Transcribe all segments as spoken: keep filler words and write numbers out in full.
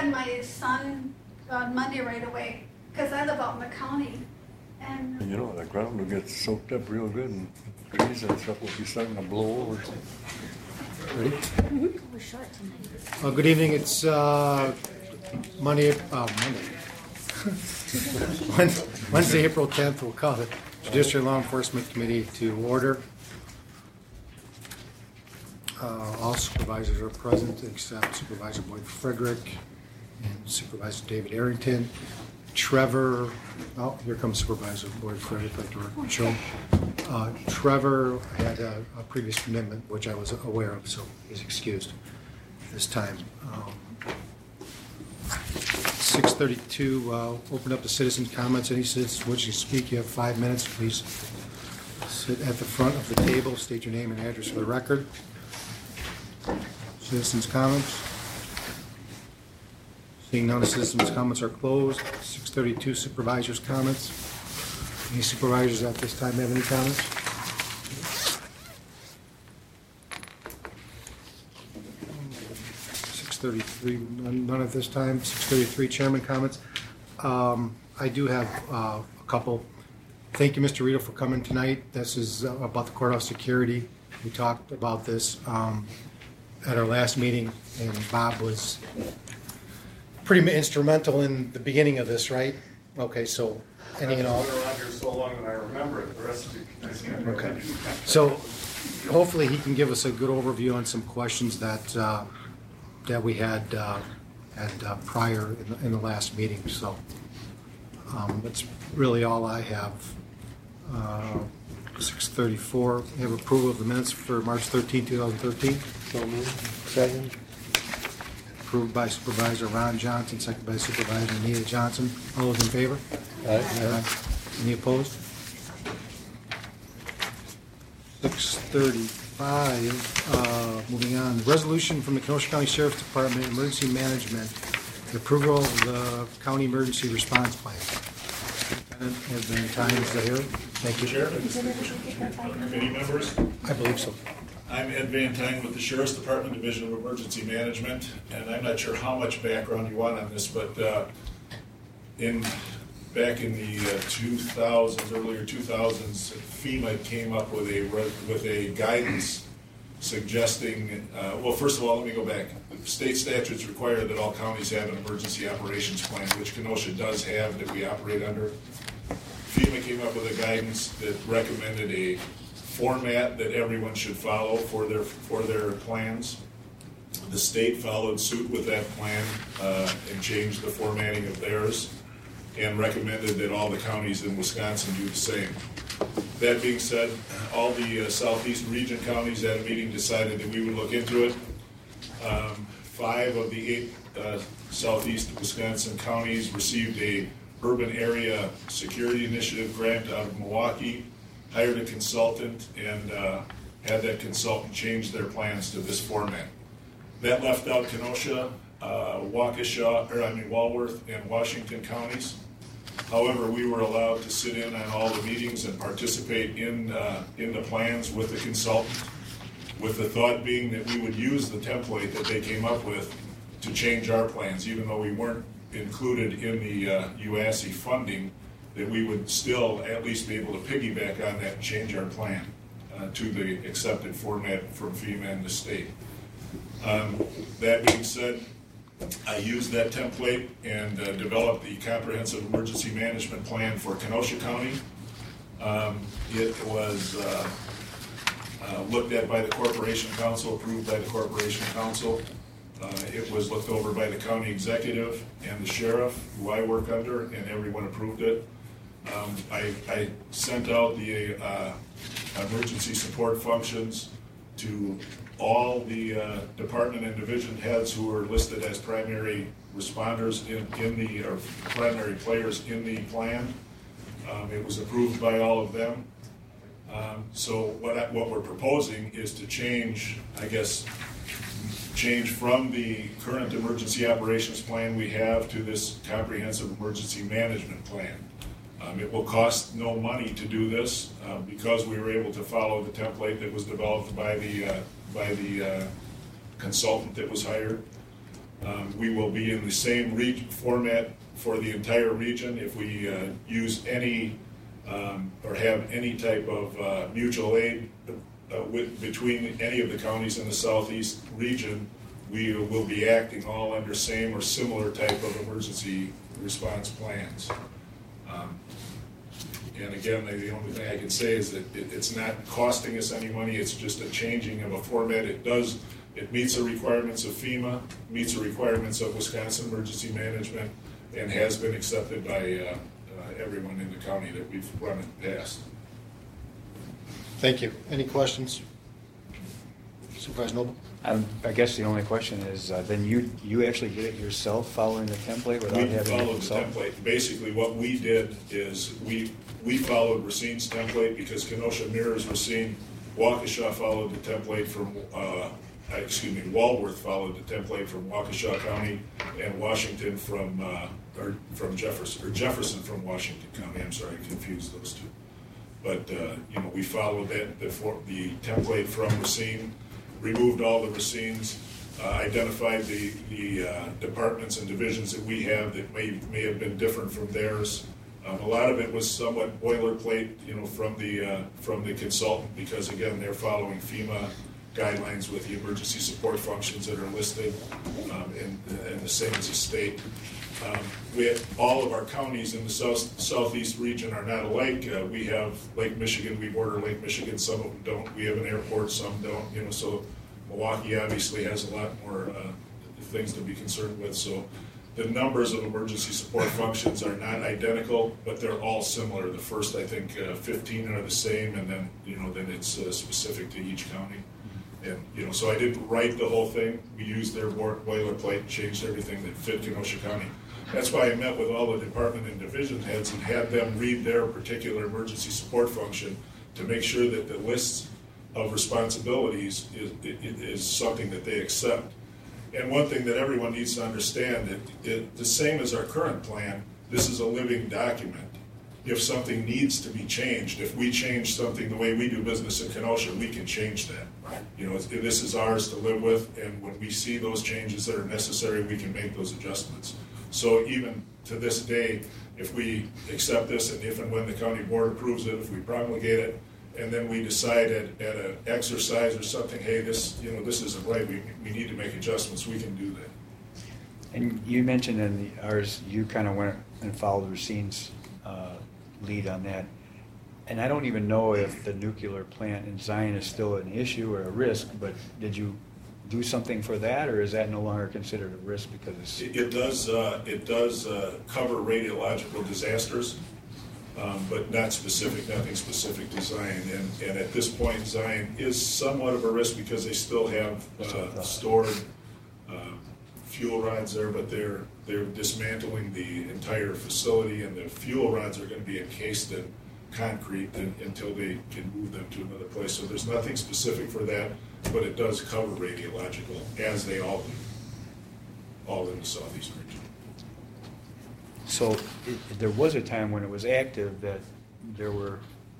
had my son on Monday right away, because I live out in the county. And And you know, the ground will get soaked up real good, and trees and stuff will be starting to blow over. Ready? Mm-hmm. We're short tonight. Uh, good evening. It's uh, Monday, uh, Monday. Wednesday, April tenth. We'll call the Judicial Law Enforcement Committee to order. Uh, all supervisors are present except Supervisor Boyd Frederick and Supervisor David Arrington. Trevor, oh, here comes Supervisor Boyd Frederick, like to show. Uh, Trevor had a, a previous commitment, which I was aware of, so he's excused this time. Um, six thirty-two, uh, open up the citizen comments. Any citizens wishing to speak, you have five minutes. Please sit at the front of the table, state your name and address for the record. Citizens comments. Seeing none, citizens comments are closed. six thirty-two, supervisors comments. Any supervisors at this time have any comments? six thirty-three, none, none at this time. six thirty-three, chairman comments. Um, I do have uh, a couple. Thank you, Mister Rito, for coming tonight. This is uh, about the courthouse security. We talked about this um, at our last meeting, and Bob was pretty instrumental in the beginning of this, right? Okay, so any and all. I've been around here so long that I remember it. The rest of you, I can't. Okay. So hopefully he can give us a good overview on some questions that uh, that we had uh, had uh, prior in the, in the last meeting. So um, that's really all I have. Uh, six thirty-four. We have approval of the minutes for March thirteenth, twenty thirteen. So moved. Second. Approved by Supervisor Ron Johnson, second by Supervisor Anita Johnson. All those in favor? Aye. Aye. Any opposed? six thirty-five, uh, moving on. Resolution from the Kenosha County Sheriff's Department, Emergency Management, the approval of the County Emergency Response Plan. Lieutenant has been times here. Thank you. Chairman, committee members, I believe so. I'm Ed Van Tine with the Sheriff's Department Division of Emergency Management, and I'm not sure how much background you want on this, but uh, in back in the uh, two thousands, earlier two thousands, FEMA came up with a with a guidance suggesting. Uh, well, first of all, let me go back. State statutes require that all counties have an emergency operations plan, which Kenosha does have that we operate under. FEMA came up with a guidance that recommended a format that everyone should follow for their for their plans. The state followed suit with that plan uh, and changed the formatting of theirs and recommended that all the counties in Wisconsin do the same. That being said, all the uh, southeast region counties at a meeting decided that we would look into it. Um, five of the eight uh, southeast Wisconsin counties received a urban area security initiative grant out of Milwaukee, hired a consultant, and uh, had that consultant change their plans to this format. That left out Kenosha, uh, Waukesha, or I mean Walworth, and Washington counties. However, we were allowed to sit in on all the meetings and participate in uh, in the plans with the consultant, with the thought being that we would use the template that they came up with to change our plans, even though we weren't included in the uh, U A S I funding, that we would still at least be able to piggyback on that and change our plan uh, to the accepted format from FEMA and the state. Um, that being said, I used that template and uh, developed the comprehensive emergency management plan for Kenosha County. Um, it was uh, uh, looked at by the Corporation Council, approved by the Corporation Council. Uh, it was looked over by the county executive and the sheriff, who I work under, and everyone approved it. Um, I, I sent out the uh, emergency support functions to all the uh, department and division heads who are listed as primary responders in, in the, or primary players in the plan. Um, it was approved by all of them. Um, so what, I, what we're proposing is to change, I guess, change from the current emergency operations plan we have to this comprehensive emergency management plan. Um, it will cost no money to do this uh, because we were able to follow the template that was developed by the uh, by the uh, consultant that was hired. Um, we will be in the same reg- format for the entire region. If we uh, use any um, or have any type of uh, mutual aid uh, with, between any of the counties in the southeast region, we will be acting all under same or similar type of emergency response plans. Um, and again, the, the only thing I can say is that it, it's not costing us any money. It's just a changing of a format. It does, it meets the requirements of FEMA, meets the requirements of Wisconsin Emergency Management, and has been accepted by uh, uh, everyone in the county that we've run it past. Thank you. Any questions? Supervisor Noble? Um, I guess the only question is, uh, then you you actually did it yourself following the template without We having to followed the consult? template. Basically, what we did is we we followed Racine's template because Kenosha mirrors Racine. Waukesha followed the template from, uh, excuse me, Walworth followed the template from Waukesha County, and Washington from uh, or from Jefferson or Jefferson from Washington County. I'm sorry, I confused those two. But uh, you know, we followed that the, for, the template from Racine. Removed all the Racines, uh, identified the, the uh, departments and divisions that we have that may, may have been different from theirs. Um, a lot of it was somewhat boilerplate, you know, from the, uh, from the consultant, because again, they're following FEMA guidelines with the emergency support functions that are listed, um, and, and the same as the state. Um, we have, all of our counties in the south, southeast region are not alike. Uh, we have Lake Michigan, we border Lake Michigan, some of them don't. We have an airport, some don't, you know, so Milwaukee obviously has a lot more uh, things to be concerned with. So the numbers of emergency support functions are not identical, but they're all similar. The first, I think, uh, fifteen are the same, and then, you know, then it's uh, specific to each county. And, you know, so I didn't write the whole thing. We used their boilerplate and changed everything that fit Kenosha County. That's why I met with all the department and division heads and had them read their particular emergency support function to make sure that the lists of responsibilities is, is something that they accept. And one thing that everyone needs to understand, that it, the same as our current plan, this is a living document. If something needs to be changed, if we change something the way we do business in Kenosha, we can change that. You know, this is ours to live with, and when we see those changes that are necessary, we can make those adjustments. So even to this day, if we accept this, and if and when the county board approves it, if we promulgate it, and then we decide at, at an exercise or something, hey, this, you know, this isn't right, we, we need to make adjustments, we can do that. And you mentioned in the, ours, you kind of went and followed Racine's uh, lead on that. And I don't even know if the nuclear plant in Zion is still an issue or a risk, but did you do something for that, or is that no longer considered a risk because it's... It, it does, uh, it does uh, cover radiological disasters, um, but not specific, nothing specific to Zion. And, and at this point, Zion is somewhat of a risk because they still have uh, stored uh, fuel rods there, but they're they're dismantling the entire facility, and the fuel rods are going to be encased in concrete in, until they can move them to another place. So there's nothing specific for that, but it does cover radiological, as they all do, all in the southeast region. So it, there was a time when it was active that there were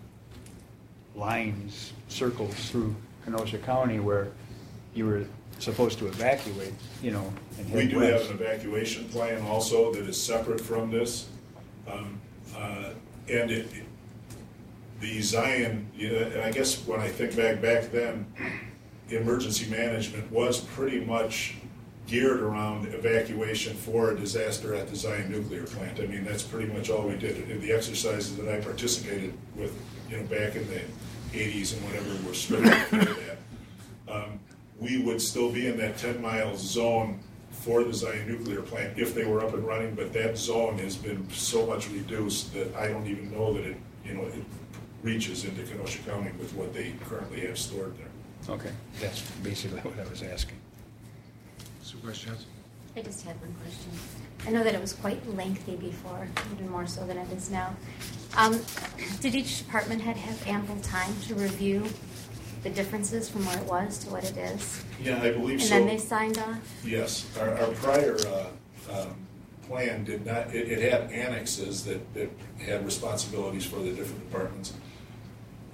lines, circles through Kenosha County where you were supposed to evacuate, you know, and head We do west. have an evacuation plan also that is separate from this. Um, uh, and it, it, the Zion, you know, and I guess when I think back back then, emergency management was pretty much geared around evacuation for a disaster at the Zion nuclear plant. I mean, that's pretty much all we did. In the exercises that I participated with, you know, back in the eighties and whatever, were strictly for that. Um, we would still be in that ten mile zone for the Zion nuclear plant if they were up and running, but that zone has been so much reduced that I don't even know that it, you know, it reaches into Kenosha County with what they currently have stored there. Okay, that's basically what I was asking. Supervisor Johnson? I just had one question. I know that it was quite lengthy before, even more so than it is now. Um, did each department head have ample time to review the differences from where it was to what it is? Yeah, I believe And so. then they signed off? Yes, our, our prior uh, um, plan did not, it, it had annexes that, that had responsibilities for the different departments.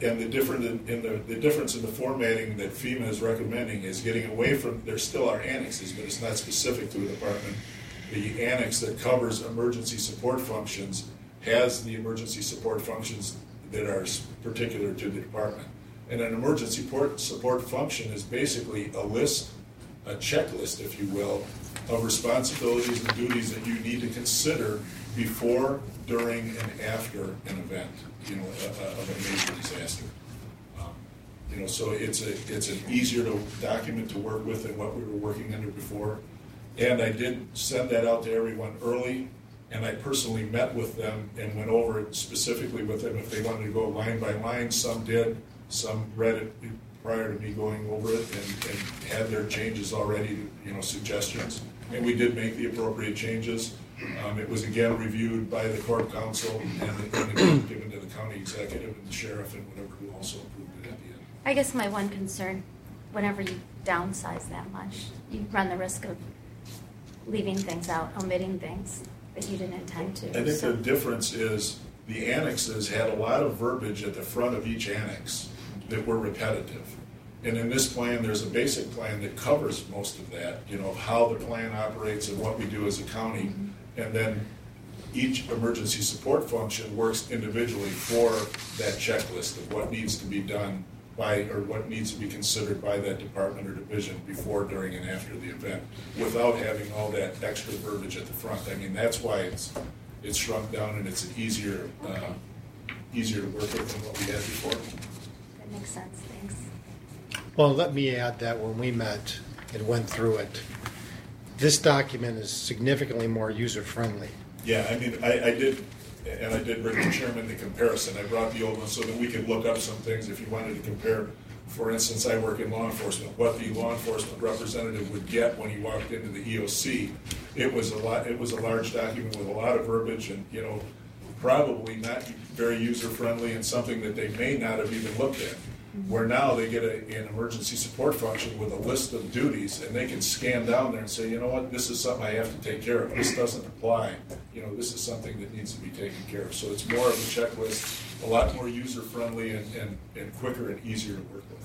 and the different in, in the, the difference in the formatting that FEMA is recommending is getting away from, there still are annexes, but it's not specific to a department. The annex that covers emergency support functions has the emergency support functions that are particular to the department. And an emergency support, support function is basically a list, a checklist, if you will, of responsibilities and duties that you need to consider before, during, and after an event, you know, uh, of a major disaster. Um, you know, so it's a it's an easier to document to work with than what we were working under before. And I did send that out to everyone early, and I personally met with them and went over it specifically with them if they wanted to go line by line. Some did, some read it prior to me going over it and, and had their changes already, you know, suggestions. And we did make the appropriate changes. Um, it was again reviewed by the Corp Council and, and again given to the county executive and the sheriff and whatever who also approved it at the end. I guess my one concern, whenever you downsize that much, you run the risk of leaving things out, omitting things that you didn't intend to. I think So- the difference is the annexes had a lot of verbiage at the front of each annex that were repetitive. And in this plan, there's a basic plan that covers most of that, you know, how the plan operates and what we do as a county. Mm-hmm. And then each emergency support function works individually for that checklist of what needs to be done by, or what needs to be considered by that department or division before, during, and after the event, without having all that extra verbiage at the front. I mean, that's why it's it's shrunk down and it's easier uh, easier to work with than what we had before. That makes sense, thanks. Well, let me add that when we met and went through it, this document is significantly more user-friendly. Yeah, I mean, I, I did, and I did bring the chairman the comparison. I brought the old one so that we could look up some things if you wanted to compare. For instance, I work in law enforcement. What the law enforcement representative would get when he walked into the E O C, it was a lot. It was a large document with a lot of verbiage, and you know, probably not very user-friendly, and something that they may not have even looked at. Where now they get a, an emergency support function with a list of duties, and they can scan down there and say, you know what, this is something I have to take care of. This doesn't apply. You know, this is something that needs to be taken care of. So it's more of a checklist, a lot more user-friendly and, and, and quicker and easier to work with.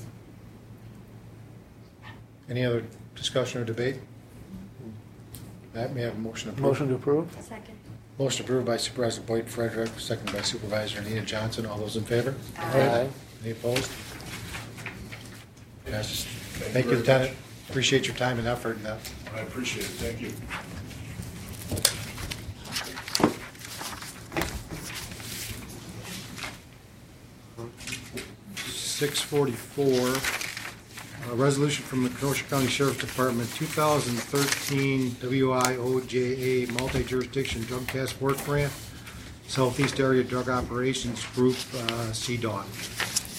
Any other discussion or debate? Matt, may I have a motion approved? Motion to approve? Second. Motion approved by Supervisor Boyd Frederick, second by Supervisor Anita Johnson. All those in favor? Aye. Any opposed? Passes. Thank Thank you you, very Lieutenant. much. Appreciate your time and effort in that. I appreciate it. Thank you. six forty-four, a resolution from the Kenosha County Sheriff's Department, two thousand thirteen W I O J A Multi-Jurisdiction Drug Task Force Grant, Southeast Area Drug Operations Group, uh, C D O G.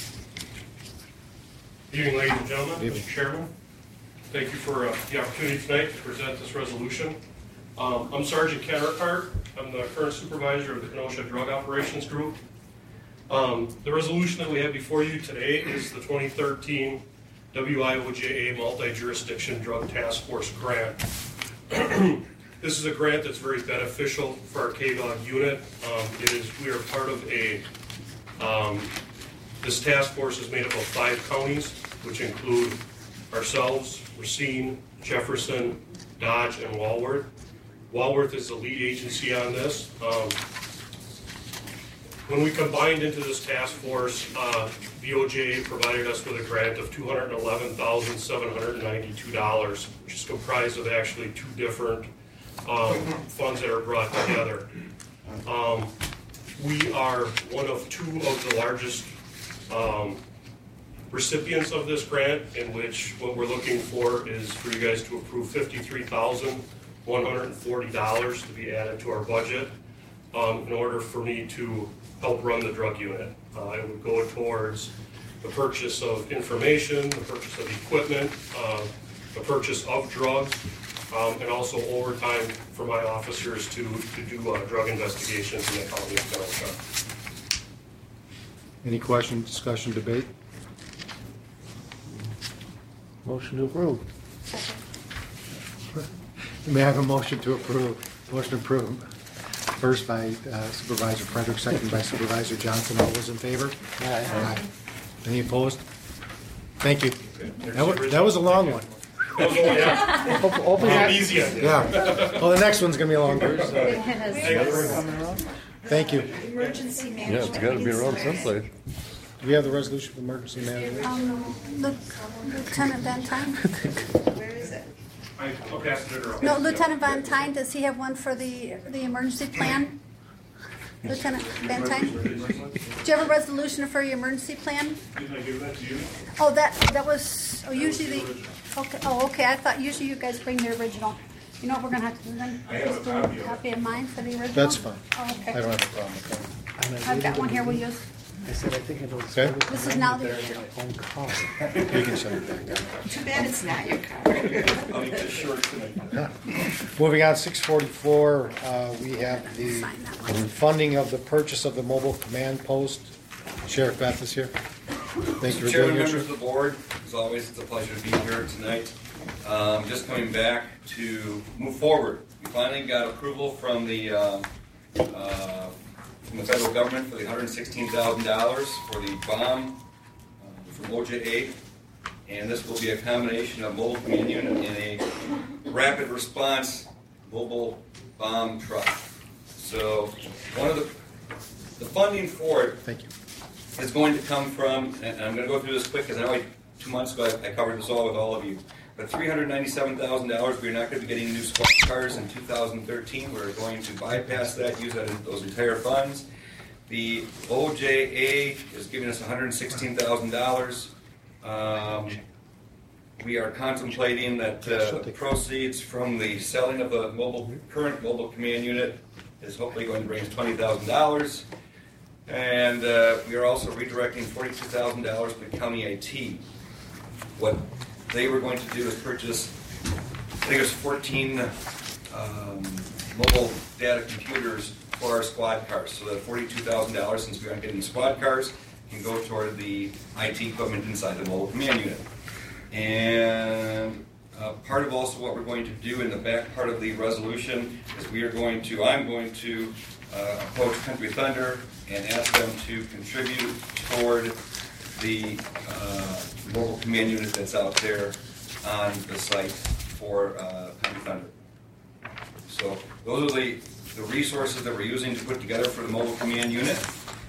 Good evening, ladies and gentlemen, Good evening. Mister Chairman. Thank you for uh, the opportunity tonight to present this resolution. Um, I'm Sergeant Ken Urquhart. I'm the current supervisor of the Kenosha Drug Operations Group. Um, the resolution that we have before you today is the twenty thirteen W I O J A Multi-Jurisdiction Drug Task Force Grant. This is a grant that's very beneficial for our K D O G unit. Um, it is, we are part of a um, This task force is made up of five counties, which include ourselves, Racine, Jefferson, Dodge, and Walworth. Walworth is the lead agency on this. Um, when we combined into this task force, uh, V O J A provided us with a grant of two hundred eleven thousand seven hundred ninety-two dollars, which is comprised of actually two different um, funds that are brought together. Um, we are one of two of the largest Um, recipients of this grant, in which what we're looking for is for you guys to approve fifty-three thousand one hundred forty dollars to be added to our budget um, in order for me to help run the drug unit. Uh, it would go towards the purchase of information, the purchase of equipment, uh, the purchase of drugs, um, and also overtime for my officers to, to do uh, drug investigations in the county of Kenosha. Any question, discussion, debate? Motion to approve. May I have a motion to approve? Motion approved. First by uh, Supervisor Frederick, second by Supervisor Johnson. All those in favor? Aye. Any opposed? Thank you. That was, that was a long one. Oh, yeah. Hopefully- hopefully Not that- easy on you. Yeah. Well, the next one's gonna be longer. Thank you. Thank you. Emergency Yeah, management. it's gotta be around someplace. Do we have the resolution for emergency management? Um, Lieu- Lieutenant Van Tyne? Where is it? I- I'll pass it around. No, Lieutenant Van Tyne, does he have one for the, the emergency plan? Lieutenant Van Tyne? Do you have a resolution for your emergency plan? Didn't I give that to you? Oh, that, that was, oh, usually the, okay, oh, okay, I thought usually you guys bring the original. You know what we're gonna have to do then? I have a Just do copy of it. copy of mine for the original? That's fine. Oh, I okay. don't have a problem with I've got one here we'll use. I said, I think it'll. Okay. This is now the, My own car. that. You can send it back down. Too bad it's not your car. I'll make this short tonight. Moving on, six forty-four, uh, we have the sign that one. funding of the purchase of the mobile command post. Sheriff Beth is here. Thank you for Chairman, being here. members of the board, as always, it's a pleasure to be here tonight. Um, just coming back to move forward. We finally got approval from the, uh, uh, from the federal government for the one hundred sixteen thousand dollars for the bomb uh, from O J A. And this will be a combination of mobile command unit and a rapid response mobile bomb truck. So one of the, the funding for it Thank you. is going to come from, and I'm going to go through this quick because I know I, two months ago I, I covered this all with all of you. But three hundred ninety-seven thousand dollars, we're not going to be getting new squad cars in two thousand thirteen. We're going to bypass that, use that in those entire funds. The O J A is giving us one hundred sixteen thousand dollars. Um, we are contemplating that uh, the proceeds from the selling of the mobile current mobile command unit is hopefully going to bring us twenty thousand dollars. And uh, we are also redirecting forty-two thousand dollars to the county I T. What they were going to do is purchase, I think it was fourteen um, mobile data computers for our squad cars. So that forty-two thousand dollars, since we aren't getting squad cars, can go toward the I T equipment inside the mobile command unit. And uh, part of also what we're going to do in the back part of the resolution is we are going to, I'm going to uh, approach Country Thunder and ask them to contribute toward the uh, mobile command unit that's out there on the site for uh, Country Thunder. So those are the, the resources that we're using to put together for the mobile command unit.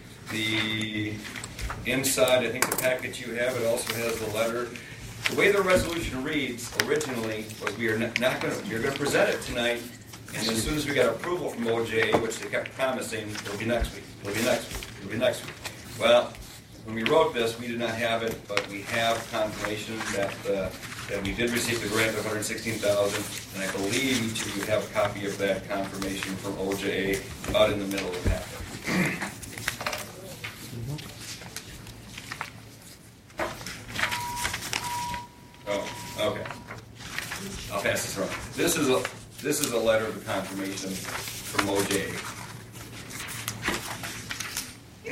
The inside, I think the package you have, it also has the letter. The way the resolution reads originally was we are not going to, we are going to present it tonight, and as soon as we got approval from O J A, which they kept promising, it'll be next week, it'll be next week, it'll be next week. Well, when we wrote this, we did not have it, but we have confirmation that uh, that we did receive the grant of one hundred sixteen thousand dollars, and I believe each of you have a copy of that confirmation from O J A about in the middle of the packet. Oh, okay. I'll pass this around. This is a this is a letter of confirmation from O J A.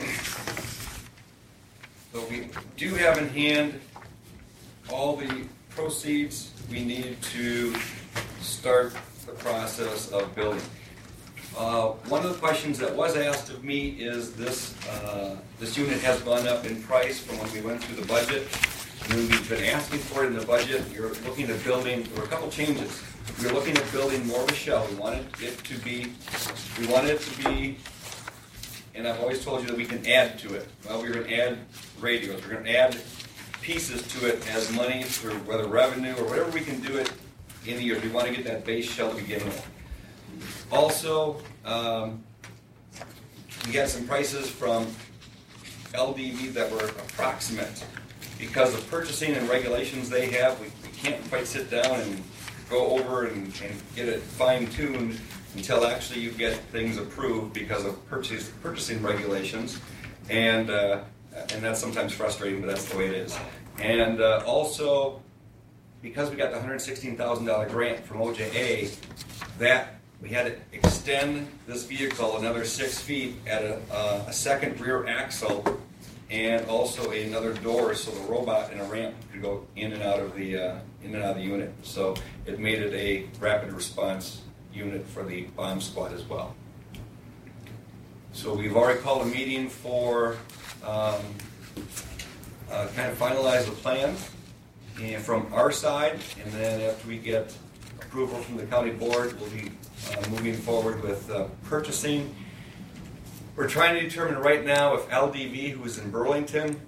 So we do have in hand all the proceeds we need to start the process of building. Uh, one of the questions that was asked of me is this: uh, this unit has gone up in price from when we went through the budget. When we've been asking for it in the budget, you're looking at building, there were a couple changes. We were looking at building more of a shell. We wanted it to be, we wanted it to be, and I've always told you that we can add to it. Well, we're going to add radios. We're going to add pieces to it as money, for whether revenue or whatever we can do it in the year. We want to get that base shell to begin with. Also, um, we got some prices from L D V that were approximate. Because of purchasing and regulations they have, we, we can't quite sit down and go over and, and get it fine-tuned until actually you get things approved because of purchase, purchasing regulations. And, uh, and that's sometimes frustrating, but that's the way it is. And uh, also, because we got the one hundred sixteen thousand dollars grant from O J A, that we had to extend this vehicle another six feet at a, uh, a second rear axle and also another door so the robot and a ramp could go in and out of the uh, in and out of the unit. So it made it a rapid response unit for the bomb squad as well. So we've already called a meeting for um, uh, kind of finalize the plan and from our side, and then after we get approval from the county board, we'll be uh, moving forward with uh, purchasing. We're trying to determine right now if L D V, who is in Burlington,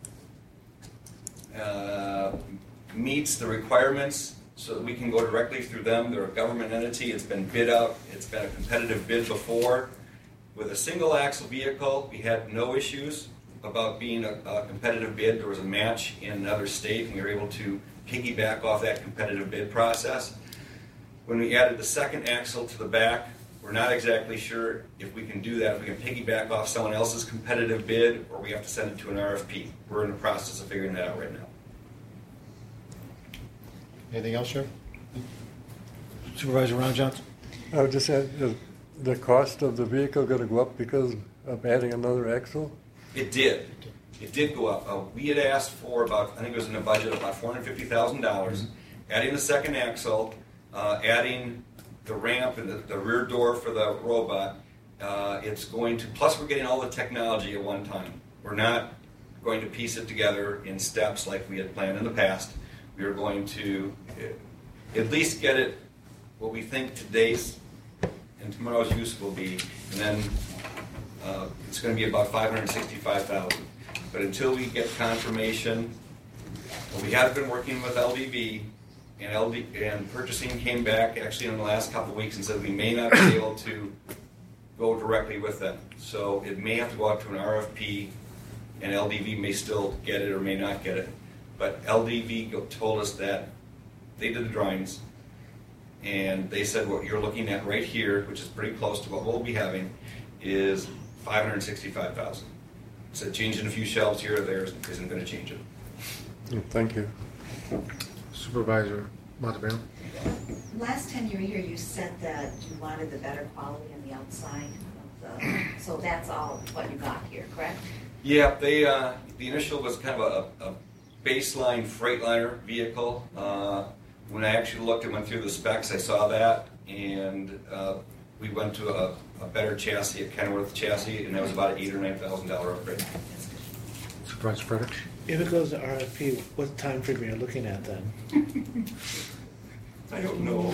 uh, meets the requirements so that we can go directly through them. They're a government entity. It's been bid out. It's been a competitive bid before. With a single axle vehicle, we had no issues about being a, a competitive bid. There was a match in another state, and we were able to piggyback off that competitive bid process. When we added the second axle to the back, we're not exactly sure if we can do that, if we can piggyback off someone else's competitive bid, or we have to send it to an R F P. We're in the process of figuring that out right now. Anything else, Sheriff? Supervisor Ron Johnson? I would just say, is the cost of the vehicle going to go up because of adding another axle? It did. It did go up. Uh, we had asked for about, I think it was in the budget, about four hundred fifty thousand dollars, mm-hmm. adding the second axle, uh, adding the ramp and the, the rear door for the robot. Uh, it's going to, plus we're getting all the technology at one time. We're not going to piece it together in steps like we had planned in the past. We are going to uh, at least get it what we think today's and tomorrow's use will be, and then uh, it's going to be about five hundred sixty-five thousand dollars. But until we get confirmation, well, we have been working with L D V, and L D and purchasing came back actually in the last couple of weeks and said we may not be able to go directly with them. So it may have to go out to an R F P, and L D V may still get it or may not get it. But L D V go, told us that they did the drawings, and they said what you're looking at right here, which is pretty close to what we'll be having, is five hundred sixty-five thousand dollars. So changing a few shelves here or there isn't going to change it. Thank you. Supervisor Montebrano? Last time you were here, you said that you wanted the better quality on the outside of the, so that's all what you got here, correct? Yeah, they, uh, the initial was kind of a, a baseline Freightliner vehicle. Uh, when I actually looked and went through the specs, I saw that, and uh, we went to a, a better chassis, a Kenworth chassis, and that was about an eight or nine thousand dollar upgrade. Supervisor Frederick? If it goes to R F P, what time frame are you looking at then? I don't know.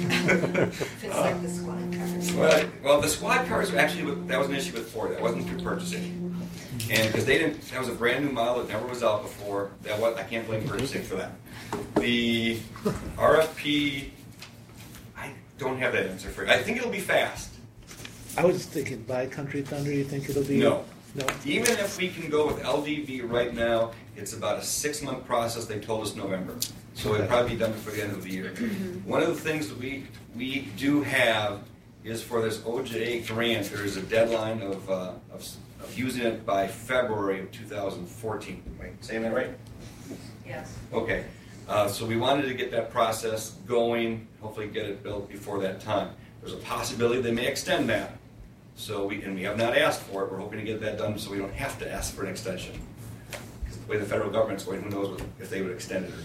If it's like the squad cars. Well, well, the squad cars were actually with, that was an issue with Ford. That wasn't through purchasing, and because they didn't, that was a brand new model that never was out before. That was, I can't blame purchasing for that. The R F P, I don't have that answer for you. I think it'll be fast. I was thinking by Country Thunder, you think it'll be? No. No. Even if we can go with L D V right now, it's about a six-month process. They told us November, so it'll probably be done before the end of the year. One of the things that we we do have is for this O J A grant. There is a deadline of uh, of, of using it by February of two thousand fourteen. Am I saying that right? Yes. Okay. Uh, so we wanted to get that process going. Hopefully, get it built before that time. There's a possibility they may extend that. So we, and we have not asked for it. We're hoping to get that done so we don't have to ask for an extension. Because the way the federal government's going, who knows if they would extend it or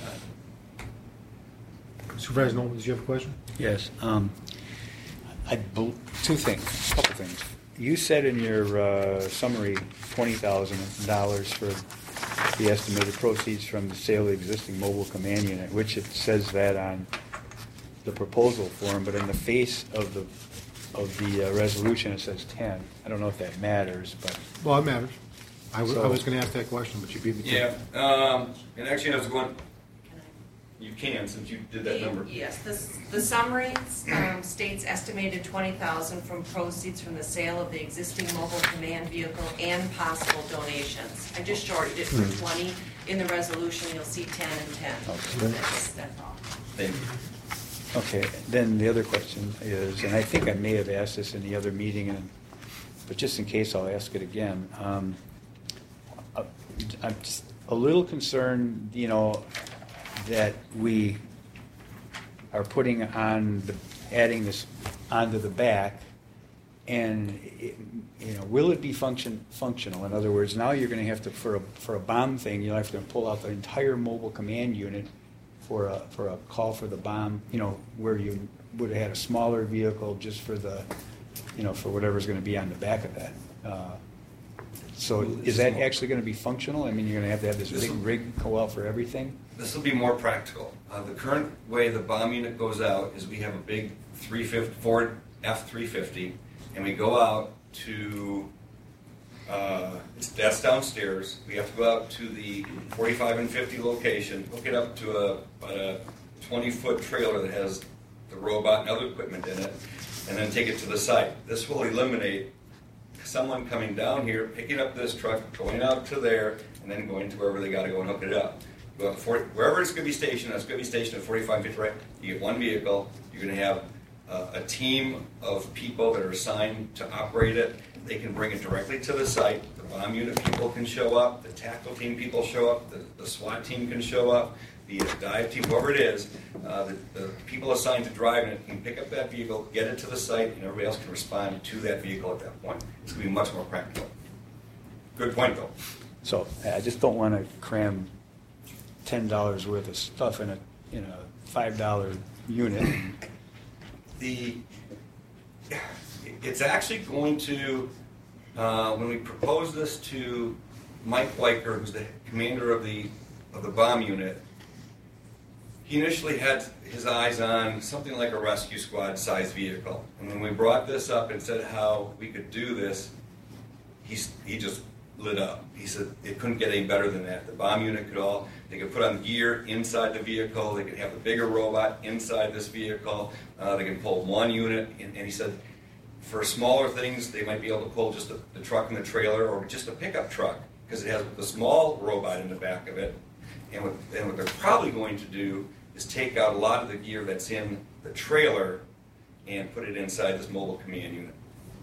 not. Supervisor Nolan, did you have a question? Yes. Um, I bel two things, a couple things. You said in your uh, summary twenty thousand dollars for the estimated proceeds from the sale of the existing mobile command unit, which it says that on the proposal form, but in the face of the of the uh, resolution it says ten. I don't know if that matters, but Well, it matters. I, w- So- I was going to ask that question, but you beat me to Yeah. it. Um, and actually, I was going. Can I? You can since you did that number. Yes, the, the summary um, states estimated twenty thousand from proceeds from the sale of the existing mobile command vehicle and possible donations. I just shorted it for twenty. In the resolution, you'll see ten and ten. Okay. That's, that's all. Thank you. okay. Then the other question is, and I think I may have asked this in the other meeting, and but just in case, I'll ask it again. Um, uh, I'm just a little concerned, you know, that we are putting on the, adding this onto the back, and it, you know, will it be function functional? In other words, now you're going to have to, for a for a bomb thing, you'll have to pull out the entire mobile command unit for a for a call for the bomb. You know, where you would have had a smaller vehicle just for the, you know, for whatever's going to be on the back of that. Uh, So is that actually going to be functional? I mean, you're going to have to have this big rig go out for everything? This will be more practical. Uh, the current way the bomb unit goes out is we have a big three fifty Ford F three fifty, and we go out to, uh, it's, that's downstairs. We have to go out to the forty-five and fifty location, hook it up to a, about a twenty-foot trailer that has the robot and other equipment in it, and then take it to the site. This will eliminate someone coming down here, picking up this truck, going out to there, and then going to wherever they got to go and hook it up. Go out to forty, wherever it's going to be stationed, it's going to be stationed at forty-five fifty, right? You get one vehicle. You're going to have uh, a team of people that are assigned to operate it. They can bring it directly to the site. The bomb unit people can show up. The tactical team people show up. The, the SWAT team can show up. The dive team, whoever it is, uh, the, the people assigned to driving it can pick up that vehicle, get it to the site, and everybody else can respond to that vehicle at that point. It's going to be much more practical. Good point, though. So I just don't want to cram ten dollars worth of stuff in a in a five dollar unit. The it's actually going to uh, when we proposed this to Mike Weicker, who's the commander of the of the bomb unit. He initially had his eyes on something like a rescue squad sized vehicle, and when we brought this up and said how we could do this, he he just lit up. He said it couldn't get any better than that. The bomb unit could all, they could put on gear inside the vehicle, they could have a bigger robot inside this vehicle, uh, they can pull one unit, and, and he said for smaller things they might be able to pull just the, the truck and the trailer or just a pickup truck because it has the small robot in the back of it. And what, and what they're probably going to do is take out a lot of the gear that's in the trailer and put it inside this mobile command unit.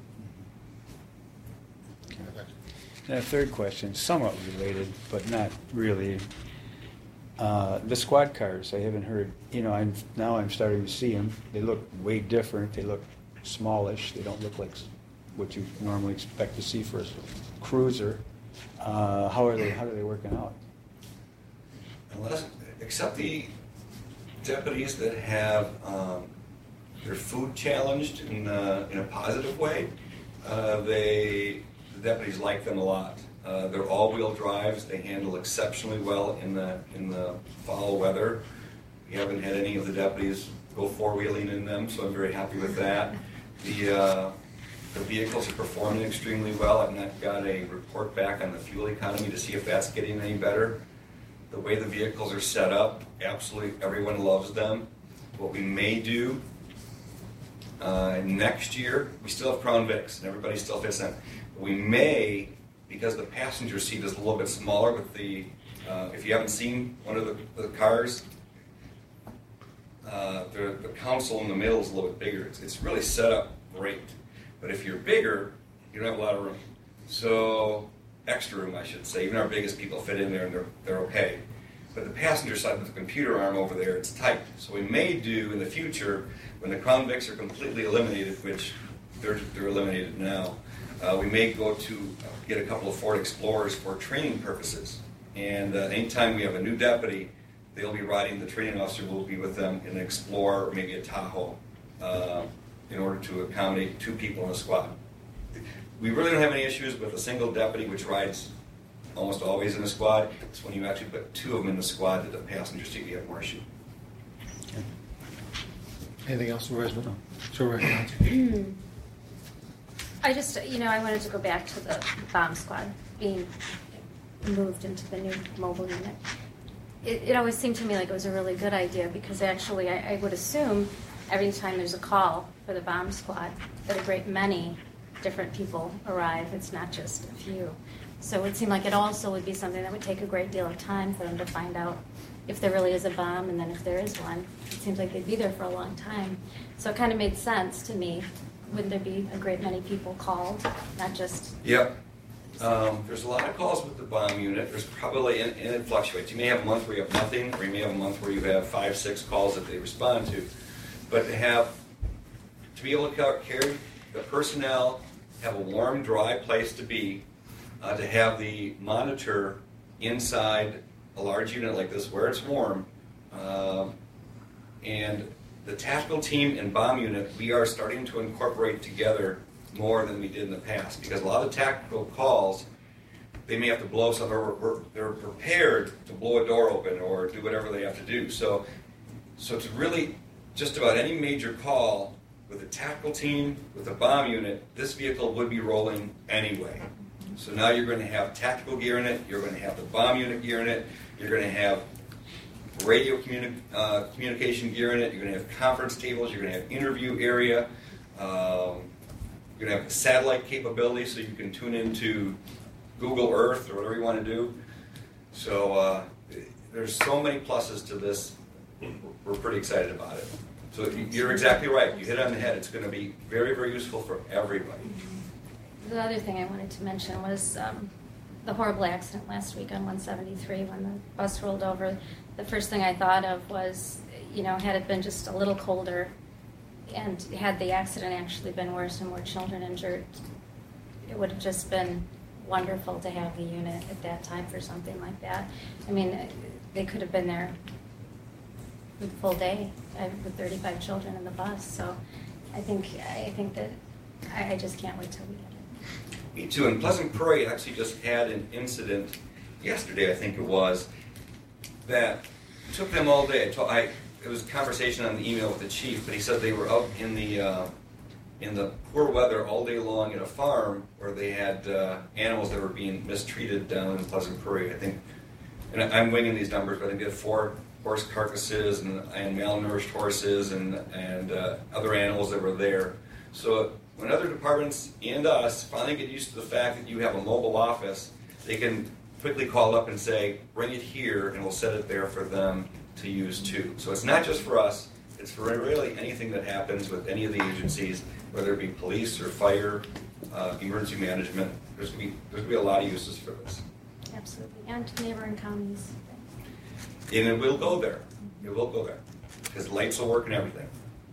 And a third question, somewhat related, but not really. Uh, the squad cars, I haven't heard, you know, I'm now I'm starting to see them. They look way different. They look smallish. They don't look like what you normally expect to see for a cruiser. Uh, how are they? How are they working out? Unless, except the deputies that have um, their food challenged in, uh, in a positive way, uh, they the deputies like them a lot. Uh, they're all-wheel drives. They handle exceptionally well in the in the foul weather. We haven't had any of the deputies go four-wheeling in them, so I'm very happy with that. The uh, the vehicles are performing extremely well. I've not got a report back on the fuel economy to see if that's getting any better. The way the vehicles are set up, absolutely everyone loves them. What we may do uh, next year, we still have Crown Vics, and everybody still fits in. We may, because the passenger seat is a little bit smaller with the, uh, if you haven't seen one of the, the cars, uh, the, the console in the middle is a little bit bigger. It's, it's really set up great. But if you're bigger, you don't have a lot of room. So, extra room, I should say. Even our biggest people fit in there and they're, they're okay. But the passenger side with the computer arm over there, it's tight. So we may do in the future, when the Crown Vics are completely eliminated, which they're, they're eliminated now, uh, we may go to get a couple of Ford Explorers for training purposes. And uh, anytime we have a new deputy, they'll be riding, the training officer will be with them in an Explorer or maybe a Tahoe uh, in order to accommodate two people in a squad. We really don't have any issues with a single deputy, which rides almost always in a squad. It's when you actually put two of them in the squad that the passenger seat, you have more issue. Anything else, Supervisor? Supervisor. I just, you know, I wanted to go back to the bomb squad being moved into the new mobile unit. It, it always seemed to me like it was a really good idea because actually I, I would assume every time there's a call for the bomb squad that a great many different people arrive. It's not just a few. So it would seem like it also would be something that would take a great deal of time for them to find out if there really is a bomb, and then if there is one. It seems like they'd be there for a long time. So it kind of made sense to me. Wouldn't there be a great many people called, not just... Yep. Um, there's a lot of calls with the bomb unit. There's probably, and, and it fluctuates. You may have a month where you have nothing, or you may have a month where you have five, six calls that they respond to. But to have, to be able to carry the personnel, have a warm, dry place to be, uh, to have the monitor inside a large unit like this where it's warm, um, and the tactical team and bomb unit, we are starting to incorporate together more than we did in the past, because a lot of tactical calls they may have to blow something, or or they're prepared to blow a door open or do whatever they have to do. So, so to really just about any major call with a tactical team, with a bomb unit, this vehicle would be rolling anyway. So now you're going to have tactical gear in it, you're going to have the bomb unit gear in it, you're going to have radio communi- uh, communication gear in it, you're going to have conference tables, you're going to have interview area, um, you're going to have satellite capability so you can tune into Google Earth or whatever you want to do. So uh, there's so many pluses to this. We're pretty excited about it. So you're exactly right. You hit it on the head. It's going to be very, very useful for everybody. The other thing I wanted to mention was um, the horrible accident last week on one seventy-three when the bus rolled over. The first thing I thought of was, you know, had it been just a little colder and had the accident actually been worse and more children injured, it would have just been wonderful to have the unit at that time for something like that. I mean, they could have been there the full day uh, with thirty-five children in the bus. So I think I think that I, I just can't wait till we get it. Me too. And Pleasant Prairie actually just had an incident yesterday, I think it was, that took them all day. I, told, I it was a conversation on the email with the chief, but he said they were out in the uh, in the poor weather all day long at a farm where they had uh, animals that were being mistreated down in Pleasant Prairie. I think, and I'm winging these numbers, but I think they had four horse carcasses and, and malnourished horses and and uh, other animals that were there. So when other departments and us finally get used to the fact that you have a mobile office, they can quickly call up and say, bring it here, and we'll set it there for them to use too. So it's not just for us, it's for really anything that happens with any of the agencies, whether it be police or fire, uh, emergency management. There's going to be, there's going to be a lot of uses for this. Absolutely. And neighboring counties. And it will go there. It will go there. Because lights will work and everything.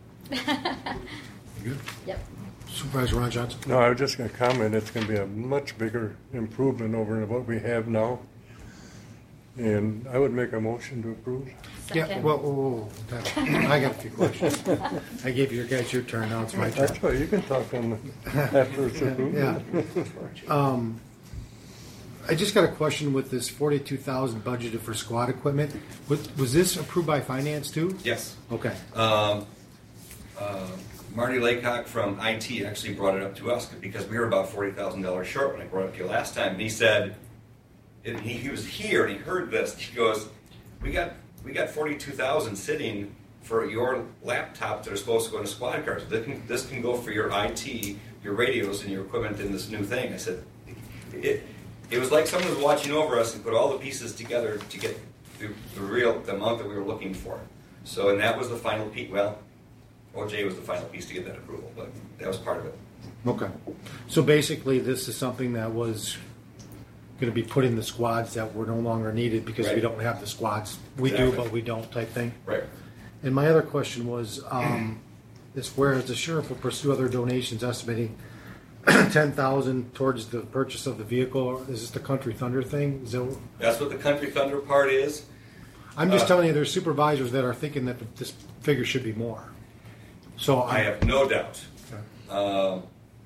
Good. Yep. Supervisor Ron Johnson. No, I was just going to comment, it's going to be a much bigger improvement over what we have now. And I would make a motion to approve. Yeah, Second. well, whoa, whoa, whoa. That- I got a few questions. I gave you guys your turn, now it's my turn. That's right, you can talk on the, after it's approved. Yeah. Um, I just got a question with this forty-two thousand budgeted for squad equipment. Was, was this approved by finance too? Yes. Okay. Um, uh, Marty Laycock from I T actually brought it up to us because we were about forty thousand dollars short when I brought it up to you last time. And he said, and he, he was here and he heard this. He goes, we got we got forty-two thousand dollars sitting for your laptops that are supposed to go into squad cars. This can, this can go for your I T, your radios, and your equipment in this new thing. I said, it, it was like someone was watching over us and put all the pieces together to get the, the real the amount that we were looking for. So, and that was the final piece. Well, O J was the final piece to get that approval, but that was part of it. Okay. So basically, this is something that was going to be put in the squads that were no longer needed because we Right. don't have the squads. We Exactly. do, but we don't type thing. Right. And my other question was, um, is whereas the sheriff will pursue other donations estimating ten thousand towards the purchase of the vehicle. Is this the Country Thunder thing? Is that, That's what the Country Thunder part is. I'm just Uh, telling you, there's supervisors that are thinking that this figure should be more. So I have no doubt. Okay. Um,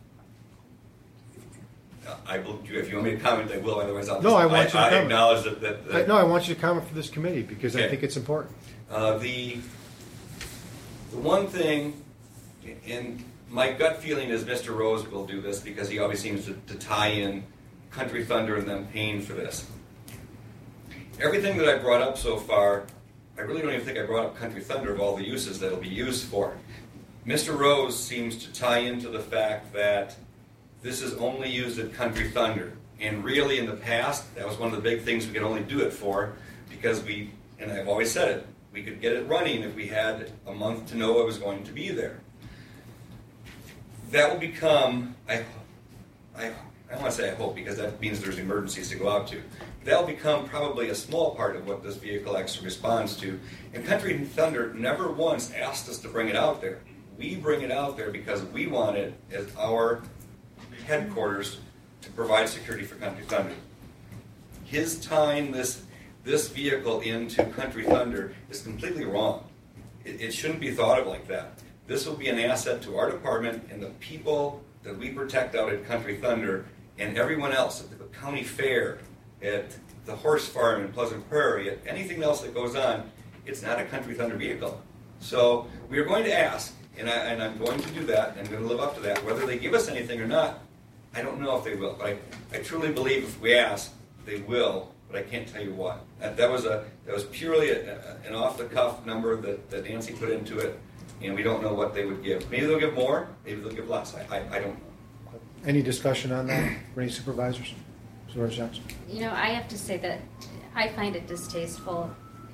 I will, if you want me to comment, I will. Otherwise, I'll. No, just, I want you to I, comment. acknowledge that. that, that I, no, I want you to comment for this committee because I Okay. think it's important. Uh, the the one thing, and my gut feeling is Mister Rose will do this because he always seems to, to tie in Country Thunder and them paying for this. Everything that I brought up so far, I really don't even think I brought up Country Thunder of all the uses that it'll be used for. Mister Rose seems to tie into the fact that this is only used at Country Thunder. And really in the past, that was one of the big things we could only do it for because we, and I've always said it, we could get it running if we had a month to know it was going to be there. That will become, I, I, I don't want to say I hope because that means there's emergencies to go out to. That'll become probably a small part of what this vehicle actually responds to. And Country Thunder never once asked us to bring it out there. We bring it out there because we want it as our headquarters to provide security for Country Thunder. His tying this this vehicle into Country Thunder is completely wrong. It, it shouldn't be thought of like that. This will be an asset to our department and the people that we protect out at Country Thunder, and everyone else at the county fair, at the horse farm in Pleasant Prairie, at anything else that goes on, it's not a Country Thunder vehicle. So we are going to ask, and, I, and I'm going to do that, and I'm going to live up to that. Whether they give us anything or not, I don't know if they will. But I, I truly believe if we ask, they will, but I can't tell you what. That, that was a that was purely a, a, an off-the-cuff number that, that Nancy put into it, and we don't know what they would give. Maybe they'll give more, maybe they'll give less. I, I, I don't know. Any discussion on that, any supervisors? Supervisor Johnson? You know, I have to say that I find it distasteful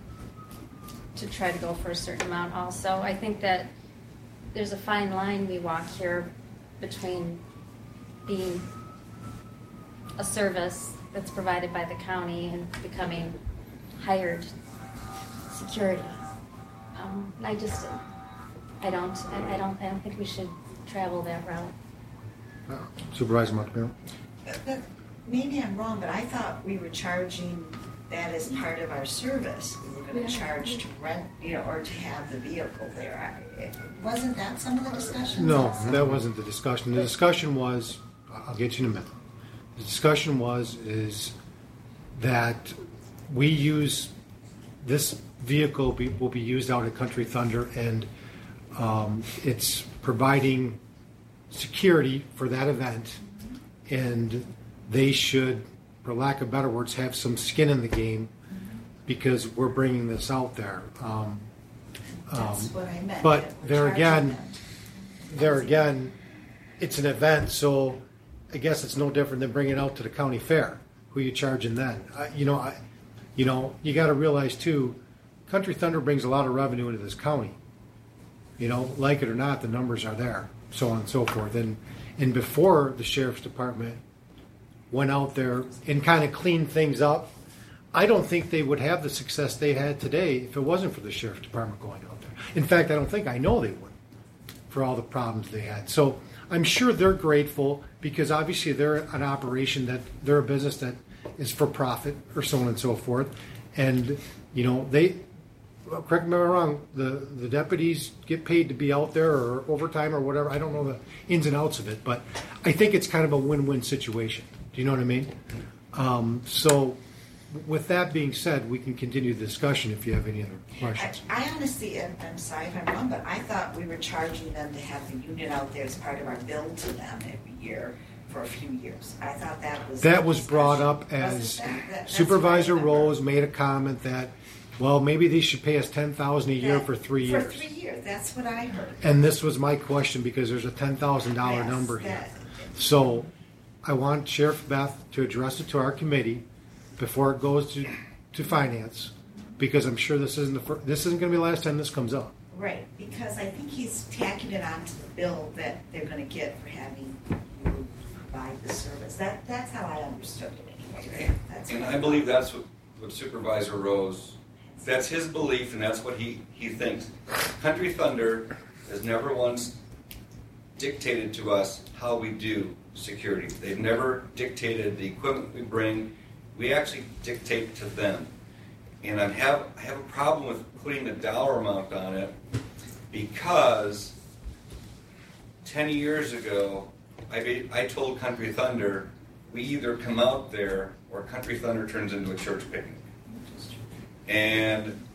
to try to go for a certain amount also. I think that there's a fine line we walk here between being a service that's provided by the county and becoming hired security. Um, I just, I don't, I, I don't, I don't think we should travel that route. Uh, Supervisor Montemiro? But, but maybe I'm wrong, but I thought we were charging that as part of our service. We were going to charge to rent, you know, or to have the vehicle there. I, it, wasn't that some of the discussion? No, that wasn't the discussion. The discussion was, I'll get you in a minute. The discussion was is that we use this vehicle be, will be used out at Country Thunder, and um, it's providing security for that event, and they should, for lack of better words, have some skin in the game because we're bringing this out there. Um, That's um, what I meant. But that we're there charging again, them. there again, it's an event, so I guess it's no different than bringing it out to the county fair. Who you charging then? I, you know, I, you know, you got to realize too, Country Thunder brings a lot of revenue into this county. You know, like it or not, the numbers are there, so on and so forth. And and before the sheriff's department went out there and kind of cleaned things up, I don't think they would have the success they had today if it wasn't for the sheriff's department going out there. In fact, I don't think, I know they would, for all the problems they had. So I'm sure they're grateful because obviously they're an operation that they're a business that is for profit or so on and so forth. And, you know, they, well, correct me if I'm wrong, the, the deputies get paid to be out there or overtime or whatever. I don't know the ins and outs of it, but I think it's kind of a win-win situation. Do you know what I mean? Um, so with that being said, we can continue the discussion if you have any other questions. I, I honestly, I'm, I'm sorry if I'm wrong, but I thought we were charging them to have the unit out there as part of our bill to them every year for a few years. I thought that was That was brought up as that- that- that's Supervisor what I remember. Rose made a comment that, well, maybe they should pay us ten thousand dollars a year That- for three years. For three years, that's what I heard. And this was my question because there's a ten thousand dollars Yes, number here. that- So I want Sheriff Beth to address it to our committee before it goes to, to finance, because I'm sure this isn't the fir- this isn't going to be the last time this comes up. Right, because I think he's tacking it onto the bill that they're gonna get for having you provide the service. That, that's how I understood it anyway. That's And what I believe that's what, what Supervisor Rose, that's his belief and that's what he, he thinks. Country Thunder has never once dictated to us how we do security. They've never dictated the equipment we bring. We actually dictate to them. And I have, I have a problem with putting a dollar amount on it because ten years ago, I, be, I told Country Thunder, we either come out there or Country Thunder turns into a church picnic. And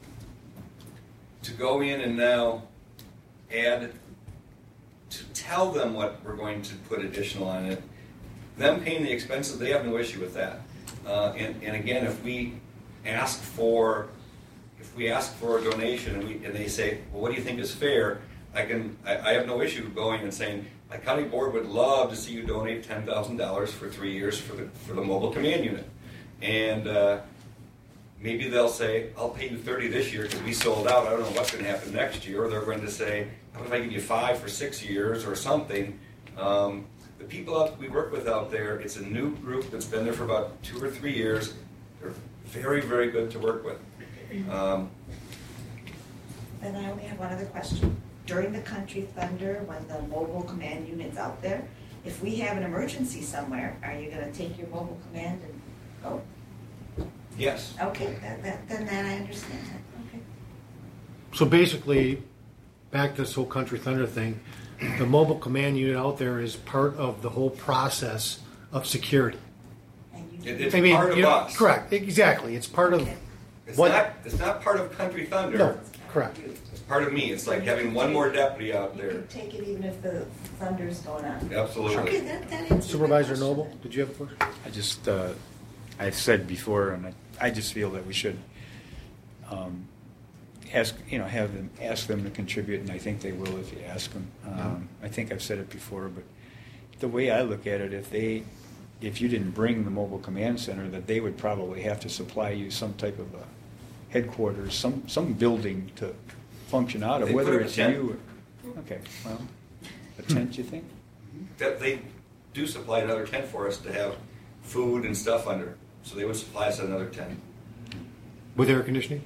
to go in and now add, to tell them what we're going to put additional on it, them paying the expenses, they have no issue with that. Uh, and, and again, if we ask for, if we ask for a donation and, we, and they say, well, what do you think is fair? I can, I, I have no issue going and saying, my county board would love to see you donate ten thousand dollars for three years for the for the mobile command unit, and uh, maybe they'll say, I'll pay you thirty this year because we sold out. I don't know what's going to happen next year, or they're going to say, how about if I give you five for six years or something? Um, the people out we work with out there, it's a new group that's been there for about two or three years. They're very, very good to work with. Um, Then I only have one other question. During the Country Thunder, when the mobile command unit's out there, if we have an emergency somewhere, are you gonna take your mobile command and go? yes. Okay, that, that, then that I understand that, okay. So basically, back to this whole Country Thunder thing, the mobile command unit out there is part of the whole process of security. It- It's I mean, part of you know, us. correct, exactly. It's part of It's what. not, it's not part of Country Thunder. No, correct. It's part of me. It's like having one more deputy out You there. can take it even if the thunder's going on. Absolutely. Okay, that, that answers my Supervisor question. Noble, did you have a question? I just, uh, I said before, and I, I just feel that we should um, ask, you know, have them, ask them to contribute, and I think they will if you ask them. Um, I think I've said it before, but the way I look at it, if they, if you didn't bring the mobile command center, that they would probably have to supply you some type of a headquarters, some, some building to function out of, They put whether up a it's tent. you or, okay, well, a tent, you think? That they do supply another tent for us to have food and stuff under. So they would supply us another tent. With air conditioning?